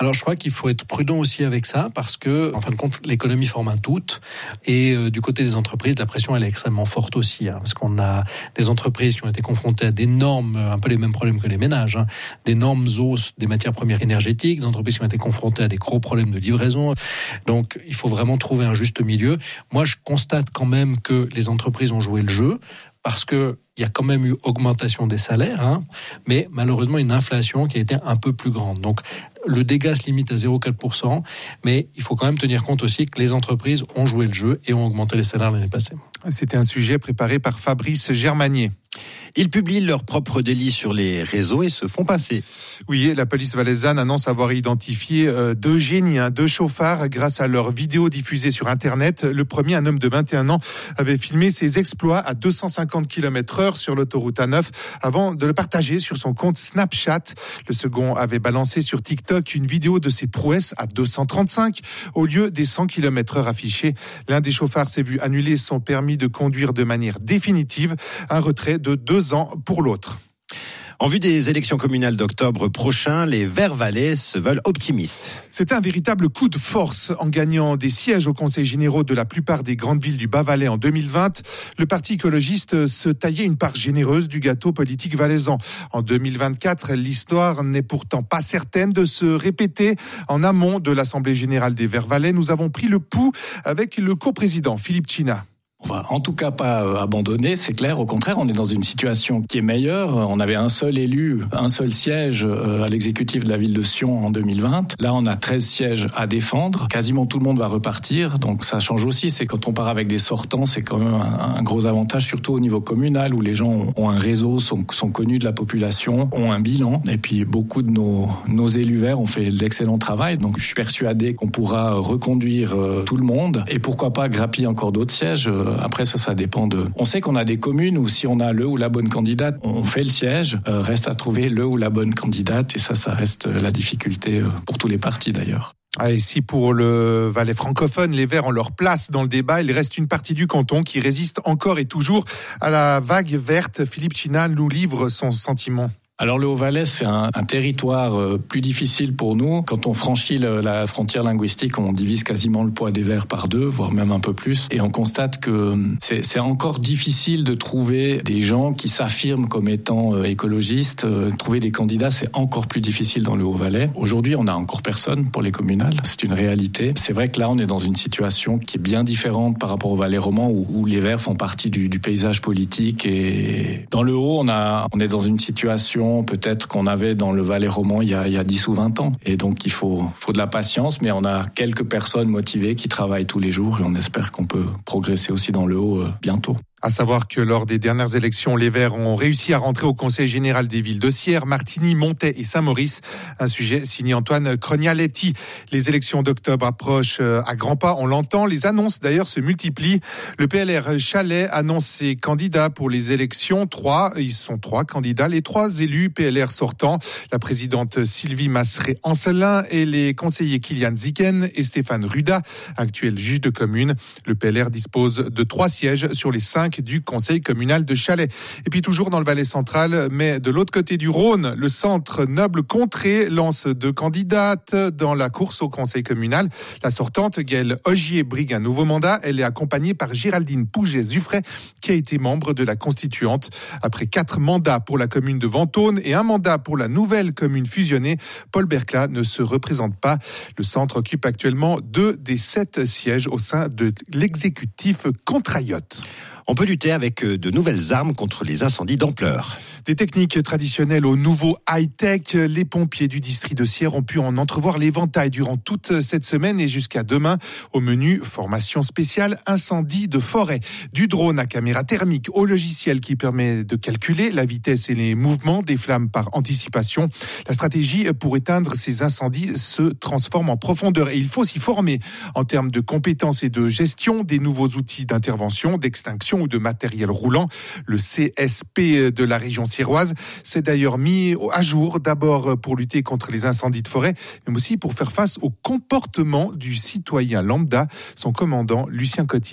Alors je crois qu'il faut être prudent aussi avec ça parce que, en fin de compte, l'économie forme un tout et euh, du côté des entreprises, la pression elle est extrêmement forte aussi, hein, parce qu'on a des entreprises qui ont été confrontées à d'énormes, un peu les mêmes problèmes que les ménages, hein, d'énormes hausses des matières premières énergétiques, des entreprises qui ont été confrontées à des gros problèmes de livraison. Donc il faut vraiment trouver un juste milieu. Moi je constate quand même que les entreprises ont joué le jeu, parce que il y a quand même eu augmentation des salaires, hein, mais malheureusement une inflation qui a été un peu plus grande. Donc le dégât se limite à zéro virgule quatre pour cent, mais il faut quand même tenir compte aussi que les entreprises ont joué le jeu et ont augmenté les salaires l'année passée. C'était un sujet préparé par Fabrice Germanier. Ils publient leurs propres délits sur les réseaux et se font passer. Oui, la police valaisanne annonce avoir identifié euh, deux génies, hein, deux chauffards, grâce à leurs vidéos diffusées sur Internet. Le premier, un homme de vingt et un ans, avait filmé ses exploits à deux cent cinquante kilomètres heure sur l'autoroute A neuf avant de le partager sur son compte Snapchat. Le second avait balancé sur TikTok une vidéo de ses prouesses à deux cent trente-cinq au lieu des cent kilomètres heure affichés. L'un des chauffards s'est vu annuler son permis de conduire de manière définitive, un retrait de deux ans pour l'autre. En vue des élections communales d'octobre prochain, les Verts Valais se veulent optimistes. C'est un véritable coup de force. En gagnant des sièges au conseil généraux de la plupart des grandes villes du Bas-Valais en deux mille vingt, le parti écologiste se taillait une part généreuse du gâteau politique valaisan. En deux mille vingt-quatre, l'histoire n'est pourtant pas certaine de se répéter. En amont de l'Assemblée générale des Verts Valais, nous avons pris le pouls avec le coprésident Philippe China. On va en tout cas pas abandonner, c'est clair. Au contraire, on est dans une situation qui est meilleure. On avait un seul élu, un seul siège à l'exécutif de la ville de Sion en deux mille vingt. Là, on a treize sièges à défendre. Quasiment tout le monde va repartir. Donc ça change aussi. C'est quand on part avec des sortants, c'est quand même un, un gros avantage, surtout au niveau communal où les gens ont un réseau, sont, sont connus de la population, ont un bilan. Et puis beaucoup de nos, nos élus verts ont fait l'excellent travail. Donc je suis persuadé qu'on pourra reconduire tout le monde. Et pourquoi pas grappiller encore d'autres sièges. Après, ça, ça dépend de... On sait qu'on a des communes où si on a le ou la bonne candidate, on fait le siège. Euh, reste à trouver le ou la bonne candidate. Et ça, ça reste la difficulté pour tous les partis d'ailleurs. Ah, et si pour le Valais francophone, les Verts ont leur place dans le débat, il reste une partie du canton qui résiste encore et toujours à la vague verte. Philippe China nous livre son sentiment. Alors le Haut-Valais, c'est un, un territoire euh, plus difficile pour nous. Quand on franchit le, la frontière linguistique, on divise quasiment le poids des Verts par deux, voire même un peu plus. Et on constate que c'est, c'est encore difficile de trouver des gens qui s'affirment comme étant euh, écologistes. Euh, trouver des candidats, c'est encore plus difficile dans le Haut-Valais. Aujourd'hui, on n'a encore personne pour les communales. C'est une réalité. C'est vrai que là, on est dans une situation qui est bien différente par rapport au Valais roman où, où les Verts font partie du, du paysage politique. Et dans le Haut, on, a, on est dans une situation peut-être qu'on avait dans le Valais roman il y a, il y a dix ou vingt ans. Et donc, il faut, faut de la patience, mais on a quelques personnes motivées qui travaillent tous les jours et on espère qu'on peut progresser aussi dans le haut euh, bientôt. À savoir que lors des dernières élections, les Verts ont réussi à rentrer au Conseil général des villes de Sierre, Martigny, Montaix et Saint-Maurice. Un sujet signé Antoine Crognaletti. Les élections d'octobre approchent à grands pas, on l'entend. Les annonces d'ailleurs se multiplient. Le P L R Chalais annonce ses candidats pour les élections. Trois, ils sont trois candidats. Les trois élus P L R sortants, la présidente Sylvie Masseret-Ancelin et les conseillers Kylian Ziken et Stéphane Ruda, actuel juge de commune. Le P L R dispose de trois sièges sur les cinq du conseil communal de Chalais. Et puis toujours dans le Valais central, mais de l'autre côté du Rhône, le centre Noble Contrée lance deux candidates dans la course au conseil communal. La sortante, Gaëlle Ogier, brigue un nouveau mandat. Elle est accompagnée par Géraldine Pouget-Zuffray, qui a été membre de la constituante. Après quatre mandats pour la commune de Ventône et un mandat pour la nouvelle commune fusionnée, Paul Bercla ne se représente pas. Le centre occupe actuellement deux des sept sièges au sein de l'exécutif Contraillotte. On peut lutter avec de nouvelles armes contre les incendies d'ampleur. Des techniques traditionnelles au nouveau high-tech. Les pompiers du district de Sierre ont pu en entrevoir l'éventail durant toute cette semaine et jusqu'à demain. Au menu, formation spéciale, incendie de forêt. Du drone à caméra thermique au logiciel qui permet de calculer la vitesse et les mouvements des flammes par anticipation. La stratégie pour éteindre ces incendies se transforme en profondeur et il faut s'y former en termes de compétences et de gestion des nouveaux outils d'intervention, d'extinction ou de matériel roulant. Le C S P de la région sierroise s'est d'ailleurs mis à jour, d'abord pour lutter contre les incendies de forêt, mais aussi pour faire face au comportement du citoyen lambda. Son commandant, Lucien Cotier.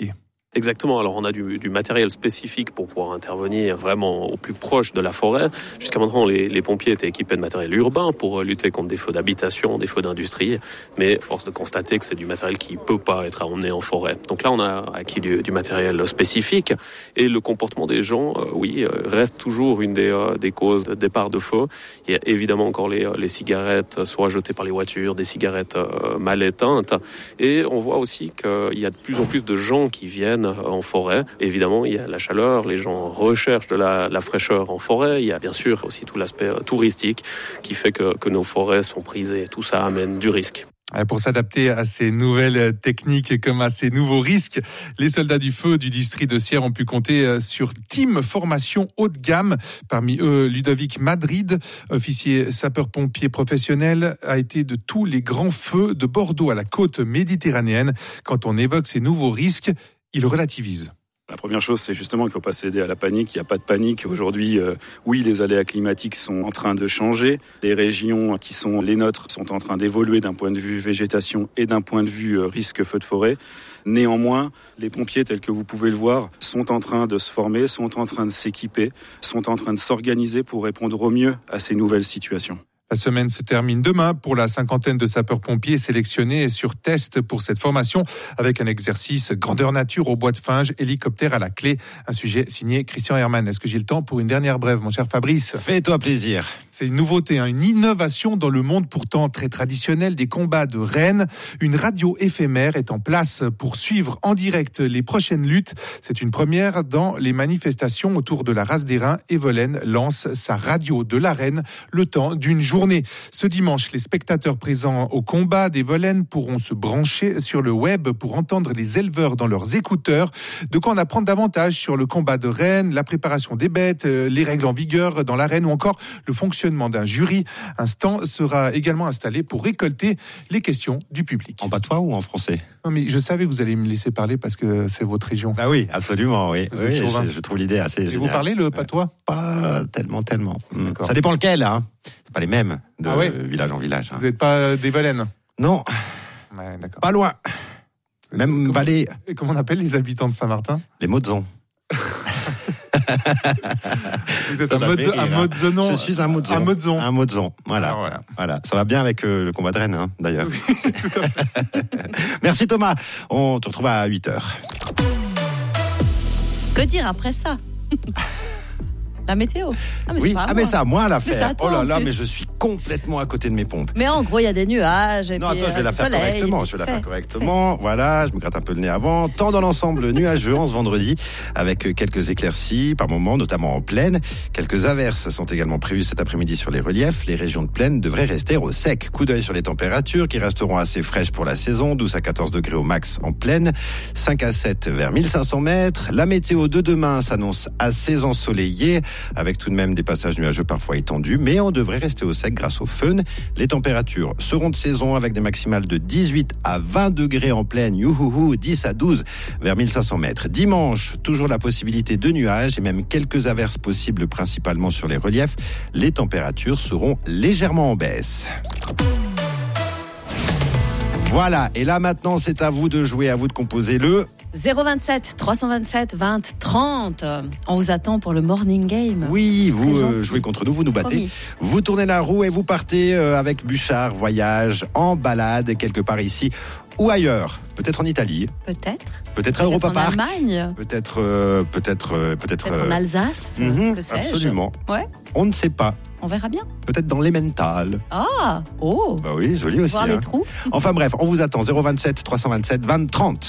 Exactement. Alors, on a du, du matériel spécifique pour pouvoir intervenir vraiment au plus proche de la forêt. Jusqu'à maintenant, les, les pompiers étaient équipés de matériel urbain pour lutter contre des feux d'habitation, des feux d'industrie. Mais force de constater que c'est du matériel qui peut pas être emmené en forêt. Donc là, on a acquis du, du matériel spécifique. Et le comportement des gens, euh, oui, euh, reste toujours une des, euh, des causes de départ de feu. Il y a évidemment encore les, les cigarettes, soit jetées par les voitures, des cigarettes euh, mal éteintes. Et on voit aussi qu'il y a de plus en plus de gens qui viennent en forêt. Évidemment, il y a la chaleur, les gens recherchent de la, la fraîcheur en forêt. Il y a bien sûr aussi tout l'aspect touristique qui fait que, que nos forêts sont prisées. Tout ça amène du risque. Pour s'adapter à ces nouvelles techniques comme à ces nouveaux risques, les soldats du feu du district de Sierre ont pu compter sur Team Formation haut de gamme. Parmi eux, Ludovic Madrid, officier sapeur-pompier professionnel, a été de tous les grands feux de Bordeaux à la côte méditerranéenne. Quand on évoque ces nouveaux risques, il relativise. La première chose, c'est justement qu'il ne faut pas céder à la panique. Il n'y a pas de panique. Aujourd'hui, euh, oui, les aléas climatiques sont en train de changer. Les régions qui sont les nôtres sont en train d'évoluer d'un point de vue végétation et d'un point de vue euh, risque feu de forêt. Néanmoins, les pompiers, tels que vous pouvez le voir, sont en train de se former, sont en train de s'équiper, sont en train de s'organiser pour répondre au mieux à ces nouvelles situations. La semaine se termine demain pour la cinquantaine de sapeurs-pompiers sélectionnés sur test pour cette formation avec un exercice grandeur nature au bois de Finge, hélicoptère à la clé. Un sujet signé Christian Herman. Est-ce que j'ai le temps pour une dernière brève, mon cher Fabrice ? Fais-toi plaisir. C'est une nouveauté, hein, une innovation dans le monde pourtant très traditionnel des combats de rennes. Une radio éphémère est en place pour suivre en direct les prochaines luttes. C'est une première dans les manifestations autour de la race des reins. Evolène lance sa radio de l'arène le temps d'une journée. Ce dimanche, les spectateurs présents au combat d'Evolène pourront se brancher sur le web pour entendre les éleveurs dans leurs écouteurs. De quoi en apprendre davantage sur le combat de rennes, la préparation des bêtes, les règles en vigueur dans l'arène ou encore le fonctionnement d'un jury. Un stand sera également installé pour récolter les questions du public. En patois ou en français ? Non, mais je savais que vous allez me laisser parler parce que c'est votre région. Bah oui, absolument, oui. oui je, je trouve l'idée assez géniale. Et vous parlez le patois ? Pas tellement, tellement. D'accord. Ça dépend lequel, hein. C'est pas les mêmes de ah ouais village en village. Hein. Vous n'êtes pas d'Evolène ? Non. Ouais, d'accord. Pas loin. Même comment, vallée. Et comment on appelle les habitants de Saint-Martin ? Les Modzons. Vous êtes un, Modzo, un Modzonon. Je suis un Modzon. Un Modzon. Un Modzon. Voilà. voilà. Voilà. Ça va bien avec euh, le combat de Rennes, hein, d'ailleurs. Oui, tout à fait. Merci Thomas. On te retrouve à huit heures. Que dire après ça ? La météo. Ah, mais oui, ah, mais ça, moi, à la faire. Oh là là, mais je suis complètement à côté de mes pompes. Mais en gros, il y a des nuages. Et non, puis, attends, je vais la faire soleil, correctement. Je vais la fait, faire correctement. Fait. Voilà, je me gratte un peu le nez avant. Tant dans l'ensemble nuageux en ce vendredi, avec quelques éclaircies par moments, notamment en plaine. Quelques averses sont également prévues cet après-midi sur les reliefs. Les régions de plaine devraient rester au sec. Coup d'œil sur les températures qui resteront assez fraîches pour la saison. douze à quatorze degrés au max en plaine. cinq à sept vers mille cinq cents mètres. La météo de demain s'annonce assez ensoleillée, avec tout de même des passages nuageux parfois étendus, mais on devrait rester au sec grâce au fun. Les températures seront de saison avec des maximales de dix-huit à vingt degrés en plaine, youhouhou, dix à douze vers mille cinq cents mètres. Dimanche, toujours la possibilité de nuages et même quelques averses possibles principalement sur les reliefs. Les températures seront légèrement en baisse. Voilà, et là maintenant c'est à vous de jouer, à vous de composer le zéro vingt-sept trois cent vingt-sept vingt trente. On vous attend pour le morning game. Oui, vous euh, jouez contre nous, vous nous battez. Promis. Vous tournez la roue et vous partez euh, avec Bouchard, voyage, en balade, quelque part ici ou ailleurs. Peut-être en Italie. Peut-être. Peut-être à Europa Park. En Allemagne. Peut-être, euh, peut-être, euh, peut-être. Peut-être en Alsace. Mm-hmm, que sais-je. Absolument. Ouais. On ne sait pas. On verra bien. Peut-être dans l'Emmental. Ah, oh. Bah oui, joli aussi. Voir hein. les trous. Enfin bref, on vous attend. zéro vingt-sept trois cent vingt-sept vingt trente.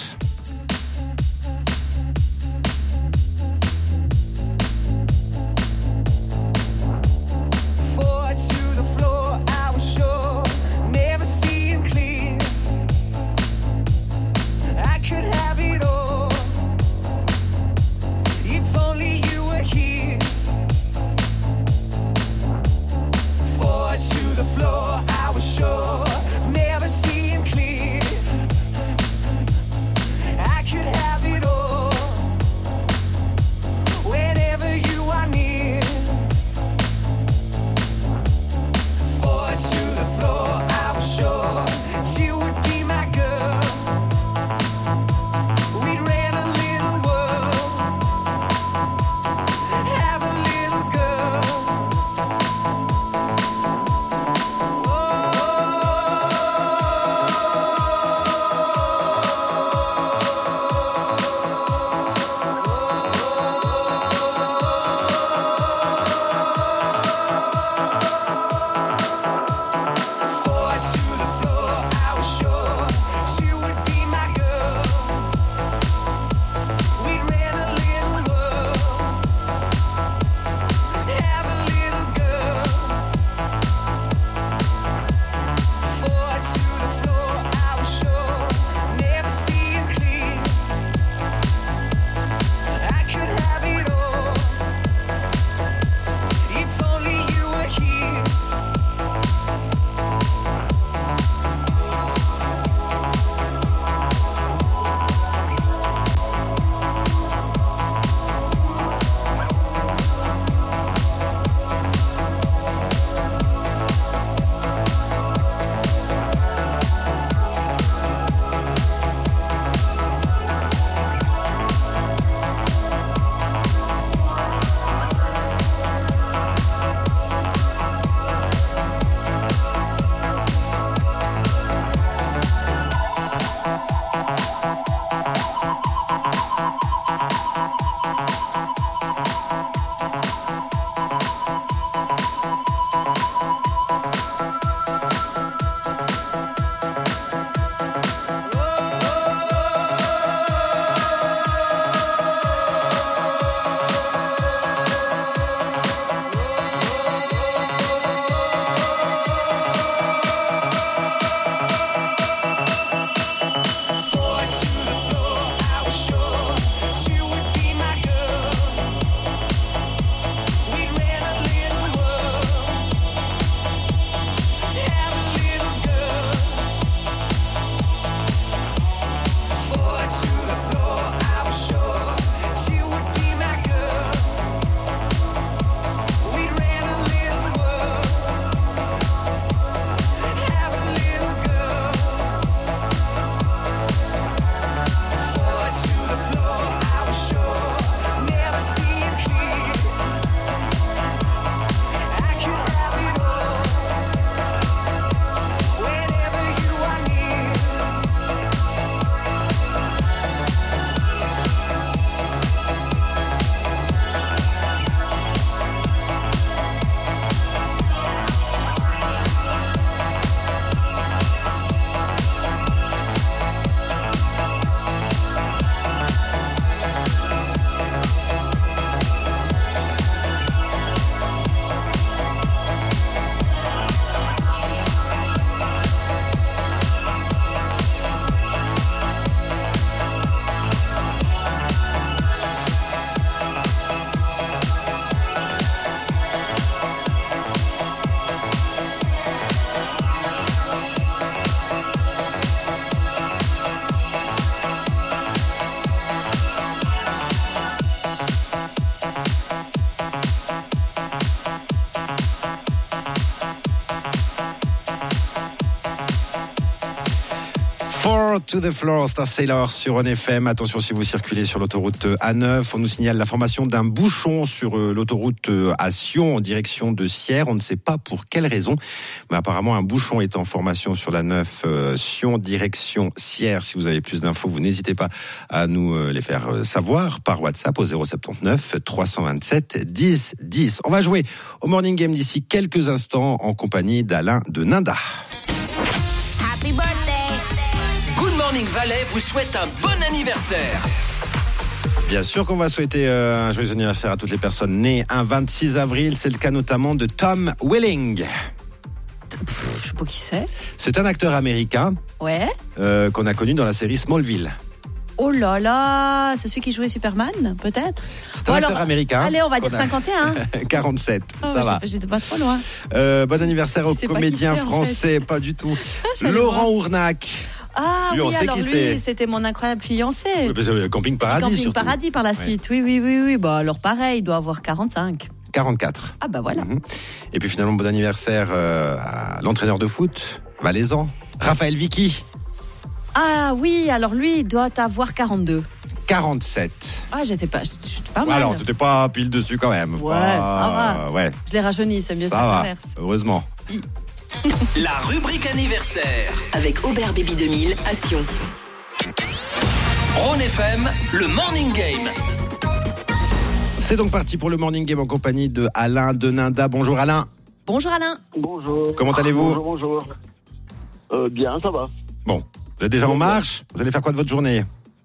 Four to the floor, Star Sailor sur On F M. Attention si vous circulez sur l'autoroute A neuf. On nous signale la formation d'un bouchon sur l'autoroute à Sion en direction de Sierre. On ne sait pas pour quelle raison, mais apparemment un bouchon est en formation sur la neuf euh, Sion direction Sierre. Si vous avez plus d'infos, vous n'hésitez pas à nous euh, les faire savoir par WhatsApp au zéro soixante-neuf trois cent vingt-sept dix dix. On va jouer au Morning Game d'ici quelques instants en compagnie d'Alain de Nanda. Happy birthday! Good Morning Valais vous souhaite un bon anniversaire. Bien sûr qu'on va souhaiter euh, un joyeux anniversaire à toutes les personnes nées un vingt-six avril. C'est le cas notamment de Tom Welling. Pff, je sais pas qui c'est. C'est un acteur américain Ouais. euh, qu'on a connu dans la série Smallville. Oh là là, c'est celui qui jouait Superman, peut-être. C'est un Bon, acteur alors, américain. Allez, on va dire qu'on a- cinquante et un. quarante-sept, Oh, ça va. J'étais pas trop loin. Euh, bon anniversaire au Il sait pas comédien qui c'est, en français, pas du tout. j'allais Laurent voir. Ournac. Ah Lui, on oui, sait alors qui lui, c'est. c'était mon incroyable fiancé. Ouais, parce que Camping Paradis Camping surtout. Paradis par la Ouais. suite. Oui, oui, oui, oui. Bah alors pareil, il doit avoir quarante-cinq. quarante-quatre. Ah bah voilà. Mhm. Et puis finalement, bon anniversaire euh, à l'entraîneur de foot, valaisan, Raphaël Vicky, Ah oui, alors lui, il doit avoir quarante-deux. quarante-sept. Ah, j'étais pas, j'étais pas Ouais, mal. alors, tu t'es pas pile dessus quand même. Ouais, Pas- ça va. Ouais, Je l'ai rajeuni, c'est mieux ça ça va. l'inverse. Heureusement. La rubrique anniversaire. Avec Aubert Baby deux mille à Sion. Rhône F M, le Morning Game. C'est donc parti pour le Morning Game en compagnie de Alain de Nanda. Bonjour Alain. Bonjour Alain. Bonjour. Comment allez-vous? Bonjour, bonjour. Euh, bien, ça va. Bon, vous êtes déjà en marche? Vous allez faire quoi de votre journée?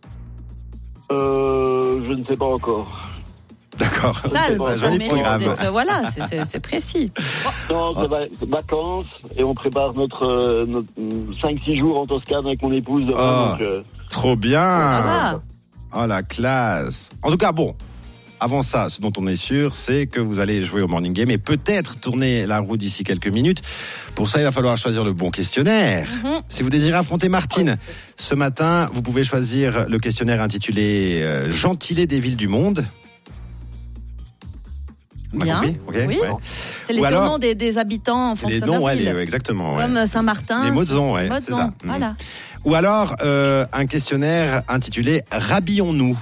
Euh, je ne sais pas encore. D'accord. Ça, C'est ça, un ça joli mérite programme. d'être- Voilà, c'est- c'est c'est précis. Non, c'est va- c'est vacances et on prépare notre, euh, notre cinq six jours en Toscane avec mon épouse. demain, Ah, donc, euh, trop bien. Ça va. Oh la classe. En tout cas, bon. Avant ça, ce dont on est sûr, c'est que vous allez jouer au Morning Game et peut-être tourner la roue d'ici quelques minutes. Pour ça, il va falloir choisir le bon questionnaire. Mhm. Si vous désirez affronter Martine ce matin, vous pouvez choisir le questionnaire intitulé euh, Gentilé des villes du monde. On a Bien. compris Ok, Oui. ouais. C'est les Ou alors- surnoms des, des habitants en C'est les fonction de noms, leur ouais, ville. les- exactement. Ouais. Comme Saint-Martin. Les Modzons, ouais, Modzons, c'est ça. Mhm. Voilà. Ou alors euh, un questionnaire intitulé Rhabillons-nous.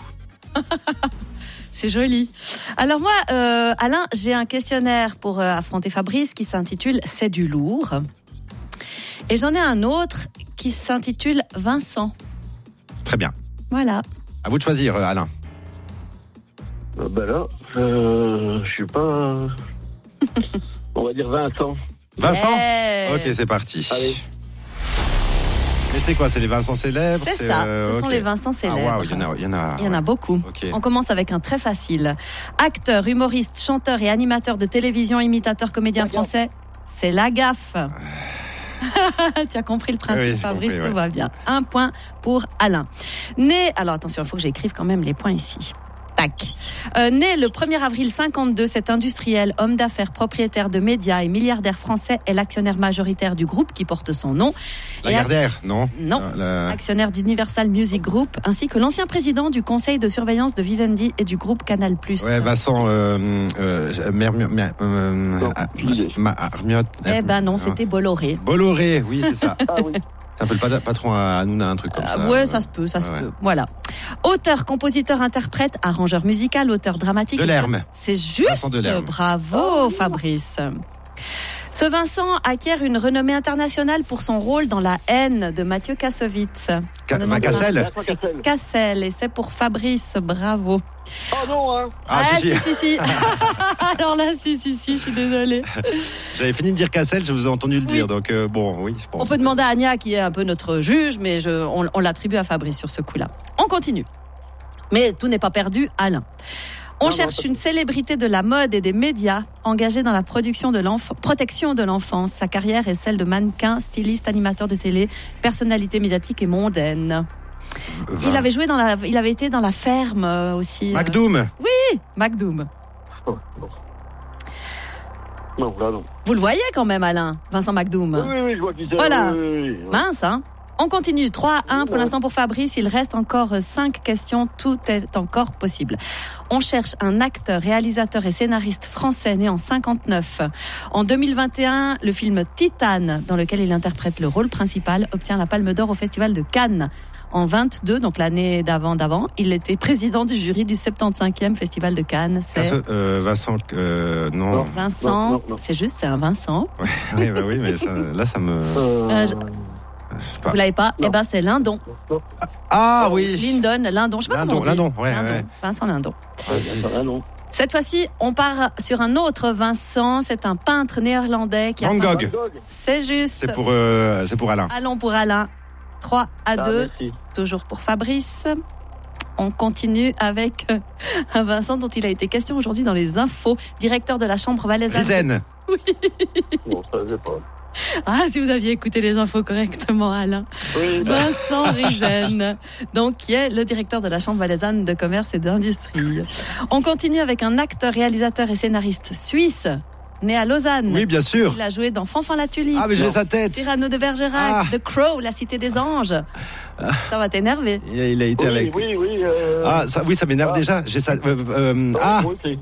C'est joli. Alors moi, euh, Alain, j'ai un questionnaire pour euh, affronter Fabrice qui s'intitule « C'est du lourd ». Et j'en ai un autre qui s'intitule « Vincent Très bien. ». Voilà. À vous de choisir, euh, Alain. euh, ben là, euh, je suis pas. On va dire Vincent. Vincent Yeah. Ok, c'est parti. Allez. Mais c'est quoi? C'est les Vincent célèbres? C'est ça, euh, ce sont ok. les Vincent célèbres. Ah waouh, il y en a, il y en a. Il y en a beaucoup. Ok. On commence avec un très facile. Acteur, humoriste, chanteur et animateur de télévision, imitateur, comédien français, c'est la gaffe. Tu as compris le principe, Oui, j'ai Fabrice, compris, tout ouais. va bien. Un point pour Alain. Né, alors attention, il faut que j'écrive quand même les points ici. Tac. Euh, né le premier avril cinquante-deux, cet industriel, homme d'affaires, propriétaire de médias et milliardaire français est l'actionnaire majoritaire du groupe qui porte son nom. Et Lagardère, non? Non. Euh, la- actionnaire d'Universal Music Group, ainsi que l'ancien président du conseil de surveillance de Vivendi et du groupe Canal+. Ouais, Vincent, euh, euh, Mermio- Mer- euh, ah, Ma- Armiotte. Eh ben non, c'était Bolloré. Bolloré, oui, c'est ça. Ah oui. C'est un peu le pat- patron à Hanouna, un truc comme ça. Ah, ouais, ça se peut, ça se Ouais, peut. ouais. Voilà. Auteur, compositeur, interprète, arrangeur musical, auteur dramatique. Delerme. C'est juste. Vincent Delerme. Bravo, Fabrice. Ce Vincent acquiert une renommée internationale pour son rôle dans La haine de Mathieu Kassovitz. Ca- En Van Cassel. Vincent Cassel. Cassel, et c'est pour Fabrice, bravo. Oh non, hein. Ah, si, si. si, si. Alors là, si, si, si, je suis désolée. J'avais fini de dire Cassel, je vous ai entendu le Oui. dire, donc euh, bon, oui, je pense. On peut demander à Anya, qui est un peu notre juge, mais je, on, on l'attribue à Fabrice sur ce coup-là. On continue. Mais tout n'est pas perdu, Alain. On Non, cherche non, une célébrité de la mode et des médias engagée dans la production de l'enf- protection de l'enfance. Sa carrière est celle de mannequin, styliste, animateur de télé, personnalité médiatique et mondaine. Vingt. Il avait joué dans la, il avait été dans La Ferme euh, aussi. euh. McDoom. Oui, McDoom. Oh, non. Non, là non. Vous le voyez quand même, Alain, Vincent Oui, McDoom. oui, oui, je vois qui c'est. Voilà. Oui, oui, oui, oui. Mince, hein. On continue, trois à un pour l'instant pour Fabrice, il reste encore cinq questions, tout est encore possible. On cherche un acteur, réalisateur et scénariste français né en cinquante-neuf. En deux mille vingt et un, le film Titane, dans lequel il interprète le rôle principal, obtient la Palme d'Or au Festival de Cannes. En vingt-deux, donc l'année d'avant d'avant, il était président du jury du soixante-quinzième Festival de Cannes. C'est Ah, ce- euh, Vincent, euh, non. Vincent, Non, non, non. c'est juste, c'est un Vincent. Ouais, oui, bah oui, mais ça, là, ça me. Euh, je- Je sais pas. Vous l'avez pas? Eh ben, c'est Lindon. Ah oui. Lindon, Lindon, je sais pas Lindon, comment on dit. Lindon, ouais, Lindon, ouais. Vincent Lindon. non. Cette fois-ci, on part sur un autre Vincent. C'est un peintre néerlandais qui a Van peint- Gogh. C'est juste. C'est pour, euh, c'est pour Alain. Allons pour Alain. trois à Ah, deux. merci. Toujours pour Fabrice. On continue avec euh, un Vincent dont il a été question aujourd'hui dans les infos. Directeur de la Chambre valaisanne. Rizen. Non, ça, j'ai pas. Ah, si vous aviez écouté les infos correctement, Alain. Oui, bah. Vincent Rizen, donc qui est le directeur de la Chambre valaisanne de commerce et d'industrie. On continue avec un acteur, réalisateur et scénariste suisse, né à Lausanne. Oui, bien sûr. Il a joué dans Fanfan la Tulipe. Ah, mais j'ai sa tête. Cyrano de Bergerac, Ah. The Crow, La Cité des Anges. Ça va t'énerver. Il a, il a été Oui, avec. oui, oui. euh, Ah, ça, oui, ça m'énerve ah. déjà. J'ai ça. euh, euh, ah. moi aussi.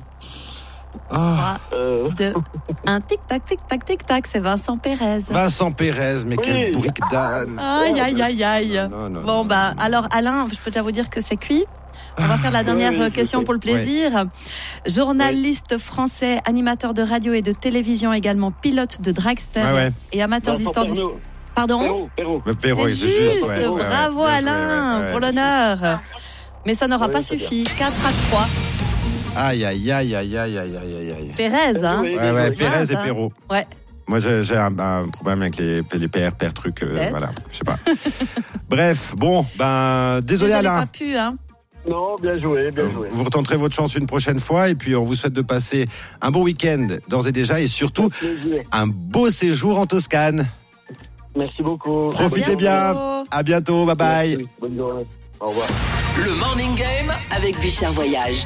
Ah. Euh, De un tic-tac, tic-tac, tic-tac, c'est Vincent Pérez. Vincent Pérez, mais Oui. quel brique d'âne. Aïe, aïe, aïe, aïe. Non, non, Bon, non, bah, non. alors, Alain, je peux déjà vous dire que c'est cuit. On va faire la dernière Oui, oui, je question sais. pour le plaisir. Journaliste français, animateur de radio et de télévision également, pilote de dragster Ouais, ouais. et amateur Vincent d'histoire du... Pernaut. Pardon? Perrault, Perrault. Mais Perrault, C'est c'est juste, juste. ouais, ouais, ouais. bravo Bien joué, Alain, ouais, ouais, pour ouais, l'honneur. Mais ça n'aura Oui, pas c'est suffi. quatre à trois. Aïe, aïe, aïe, aïe, aïe, aïe, aïe, aïe. Pérez, hein? Oui, Ouais, ouais, oui. Pérez et hein. Perrault. Ouais. Moi, j'ai j'ai un, un problème avec les, les P R, P R trucs, euh, Peut-être. voilà, je sais pas. Bref, bon, ben, désolé Désolé, Alain. pas pu, hein? Non, bien joué, bien joué. Vous retenterez votre chance une prochaine fois et puis on vous souhaite de passer un bon week-end d'ores et déjà et surtout Plaisir. un beau séjour en Toscane. Merci beaucoup. Profitez bien. À bientôt. Bye bye. Merci. Bonne journée. Au revoir. Le Morning Game avec Bucher Voyage.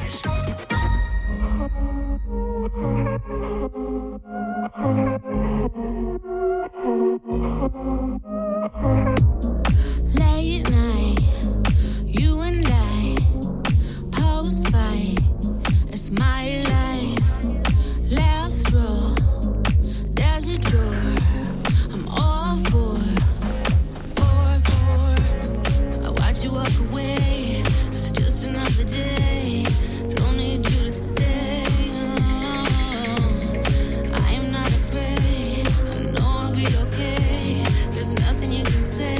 Late night, you and I, post fight, it's my life. Last row, there's a door, I'm all for, for, for. I watch you walk away, it's just another day. Don't need you to stay. Oh, I am not afraid, I know I'll be okay. There's nothing you can say.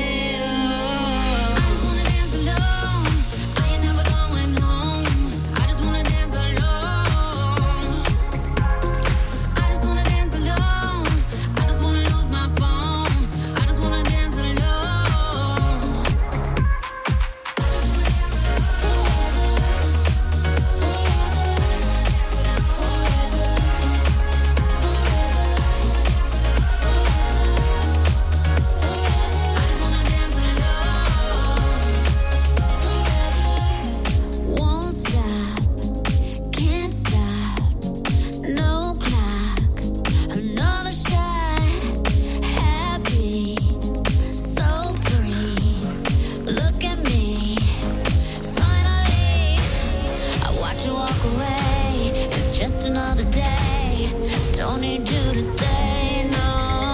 Won't stop, can't stop, no clock, another shot, happy, so free, look at me, finally, I watch you walk away, it's just another day, don't need you to stay, no,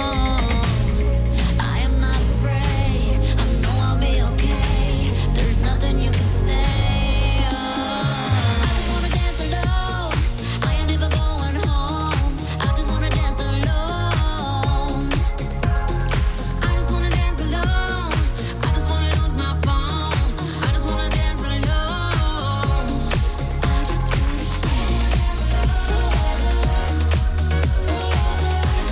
I am not afraid, I know I'll be okay, there's nothing you can say. I just wanna dance alone. I ain't never going home. I just wanna dance alone. I just wanna dance alone. I just wanna lose my phone. I just wanna dance alone. I just wanna dance.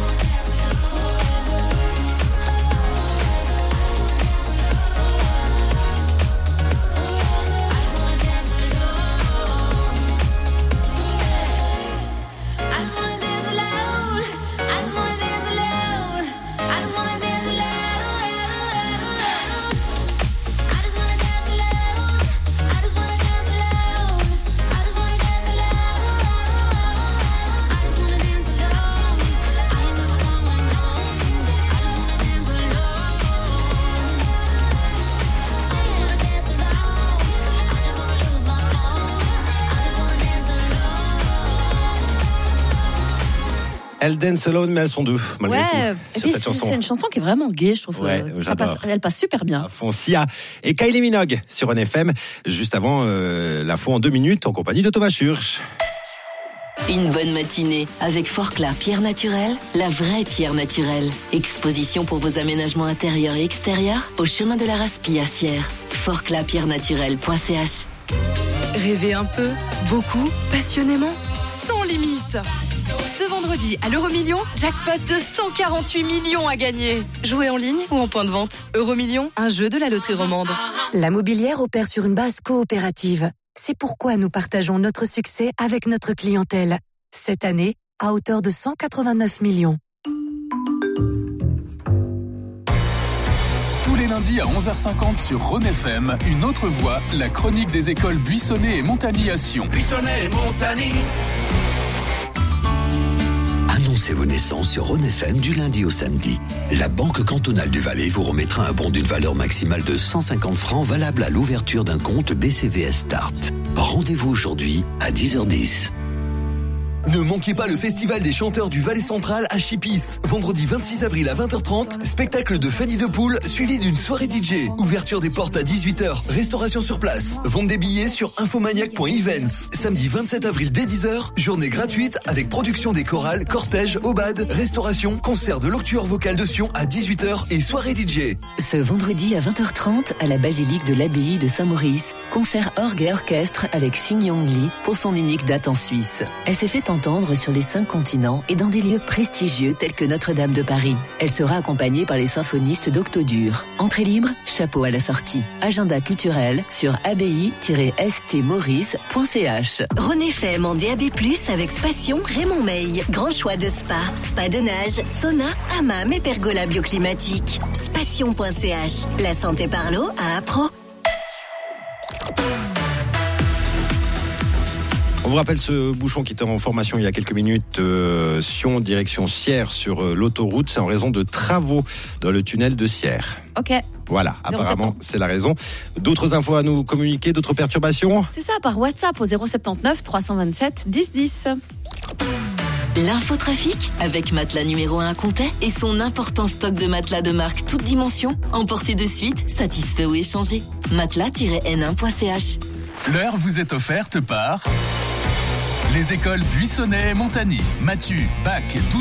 Elles dance alone, mais elles sont deux, malgré ouais, tout. et sur puis cette c'est, chanson. c'est une chanson qui est vraiment gaie, je trouve. Ouais, ça passe, elle passe super bien. Sia et Kylie Minogue sur Run F M, juste avant euh, l'info en deux minutes, en compagnie de Thomas Schurch. Une bonne matinée avec Forclaz Pierre Naturelle, la vraie pierre naturelle. Exposition pour vos aménagements intérieurs et extérieurs au chemin de la Raspie à Sierre. forclaz pierre naturelle point c h. Rêvez un peu, beaucoup, passionnément, sans limite. Ce vendredi, à l'Euromillion, jackpot de cent quarante-huit millions à gagner. Jouez en ligne ou en point de vente. Euromillion, un jeu de la loterie romande. La Mobilière opère sur une base coopérative. C'est pourquoi nous partageons notre succès avec notre clientèle. Cette année, à hauteur de cent quatre-vingt-neuf millions. Tous les lundis à onze heures cinquante sur Rhône F M, une autre voix, la chronique des écoles Buissonnet et Montagny à Sion. Buissonnet et Montagny. Annoncez vos naissances sur Rhône F M du lundi au samedi. La Banque cantonale du Valais vous remettra un bon d'une valeur maximale de cent cinquante francs valable à l'ouverture d'un compte B C V S Start. Rendez-vous aujourd'hui à dix heures dix. Ne manquez pas le Festival des chanteurs du Valais central à Chipis. Vendredi vingt-six avril à vingt heures trente, spectacle de Fanny de Poule suivi d'une soirée D J. Ouverture des portes à dix-huit heures, restauration sur place. Vente des billets sur infomaniac point events. Samedi vingt-sept avril dès dix heures, journée gratuite avec production des chorales, cortège, aubade, restauration, concert de l'octueur vocal de Sion à dix-huit heures et soirée D J. Ce vendredi à vingt heures trente, à la basilique de l'abbaye de Saint-Maurice, concert orgue et orchestre avec Shin Yong Lee pour son unique date en Suisse. Elle s'est fait entendre sur les cinq continents et dans des lieux prestigieux tels que Notre-Dame de Paris. Elle sera accompagnée par les symphonistes d'Octodur. Entrée libre, chapeau à la sortie. Agenda culturel sur abbaye tiret s t maurice point c h. Rhône F M en D A B plus, avec Spation Raymond Meil. Grand choix de spa, spa de nage, sauna, hammam et pergola bioclimatique. Spation point c h. La santé par l'eau à Appro. On vous rappelle ce bouchon qui était en formation il y a quelques minutes, euh, Sion, direction Sierre sur euh, l'autoroute. C'est en raison de travaux dans le tunnel de Sierre. Ok. Voilà, apparemment, c'est la raison. D'autres infos à nous communiquer, d'autres perturbations ? C'est ça, par WhatsApp au zéro sept neuf trois cent vingt-sept dix dix. L'infotrafic avec Matelas numéro un à Comté et son important stock de matelas de marque toutes dimensions. Emportez de suite, satisfait ou échangé. matelas tiret n un point c h. L'heure vous est offerte par les écoles Buissonnet et Montagny. Mathieu, bac,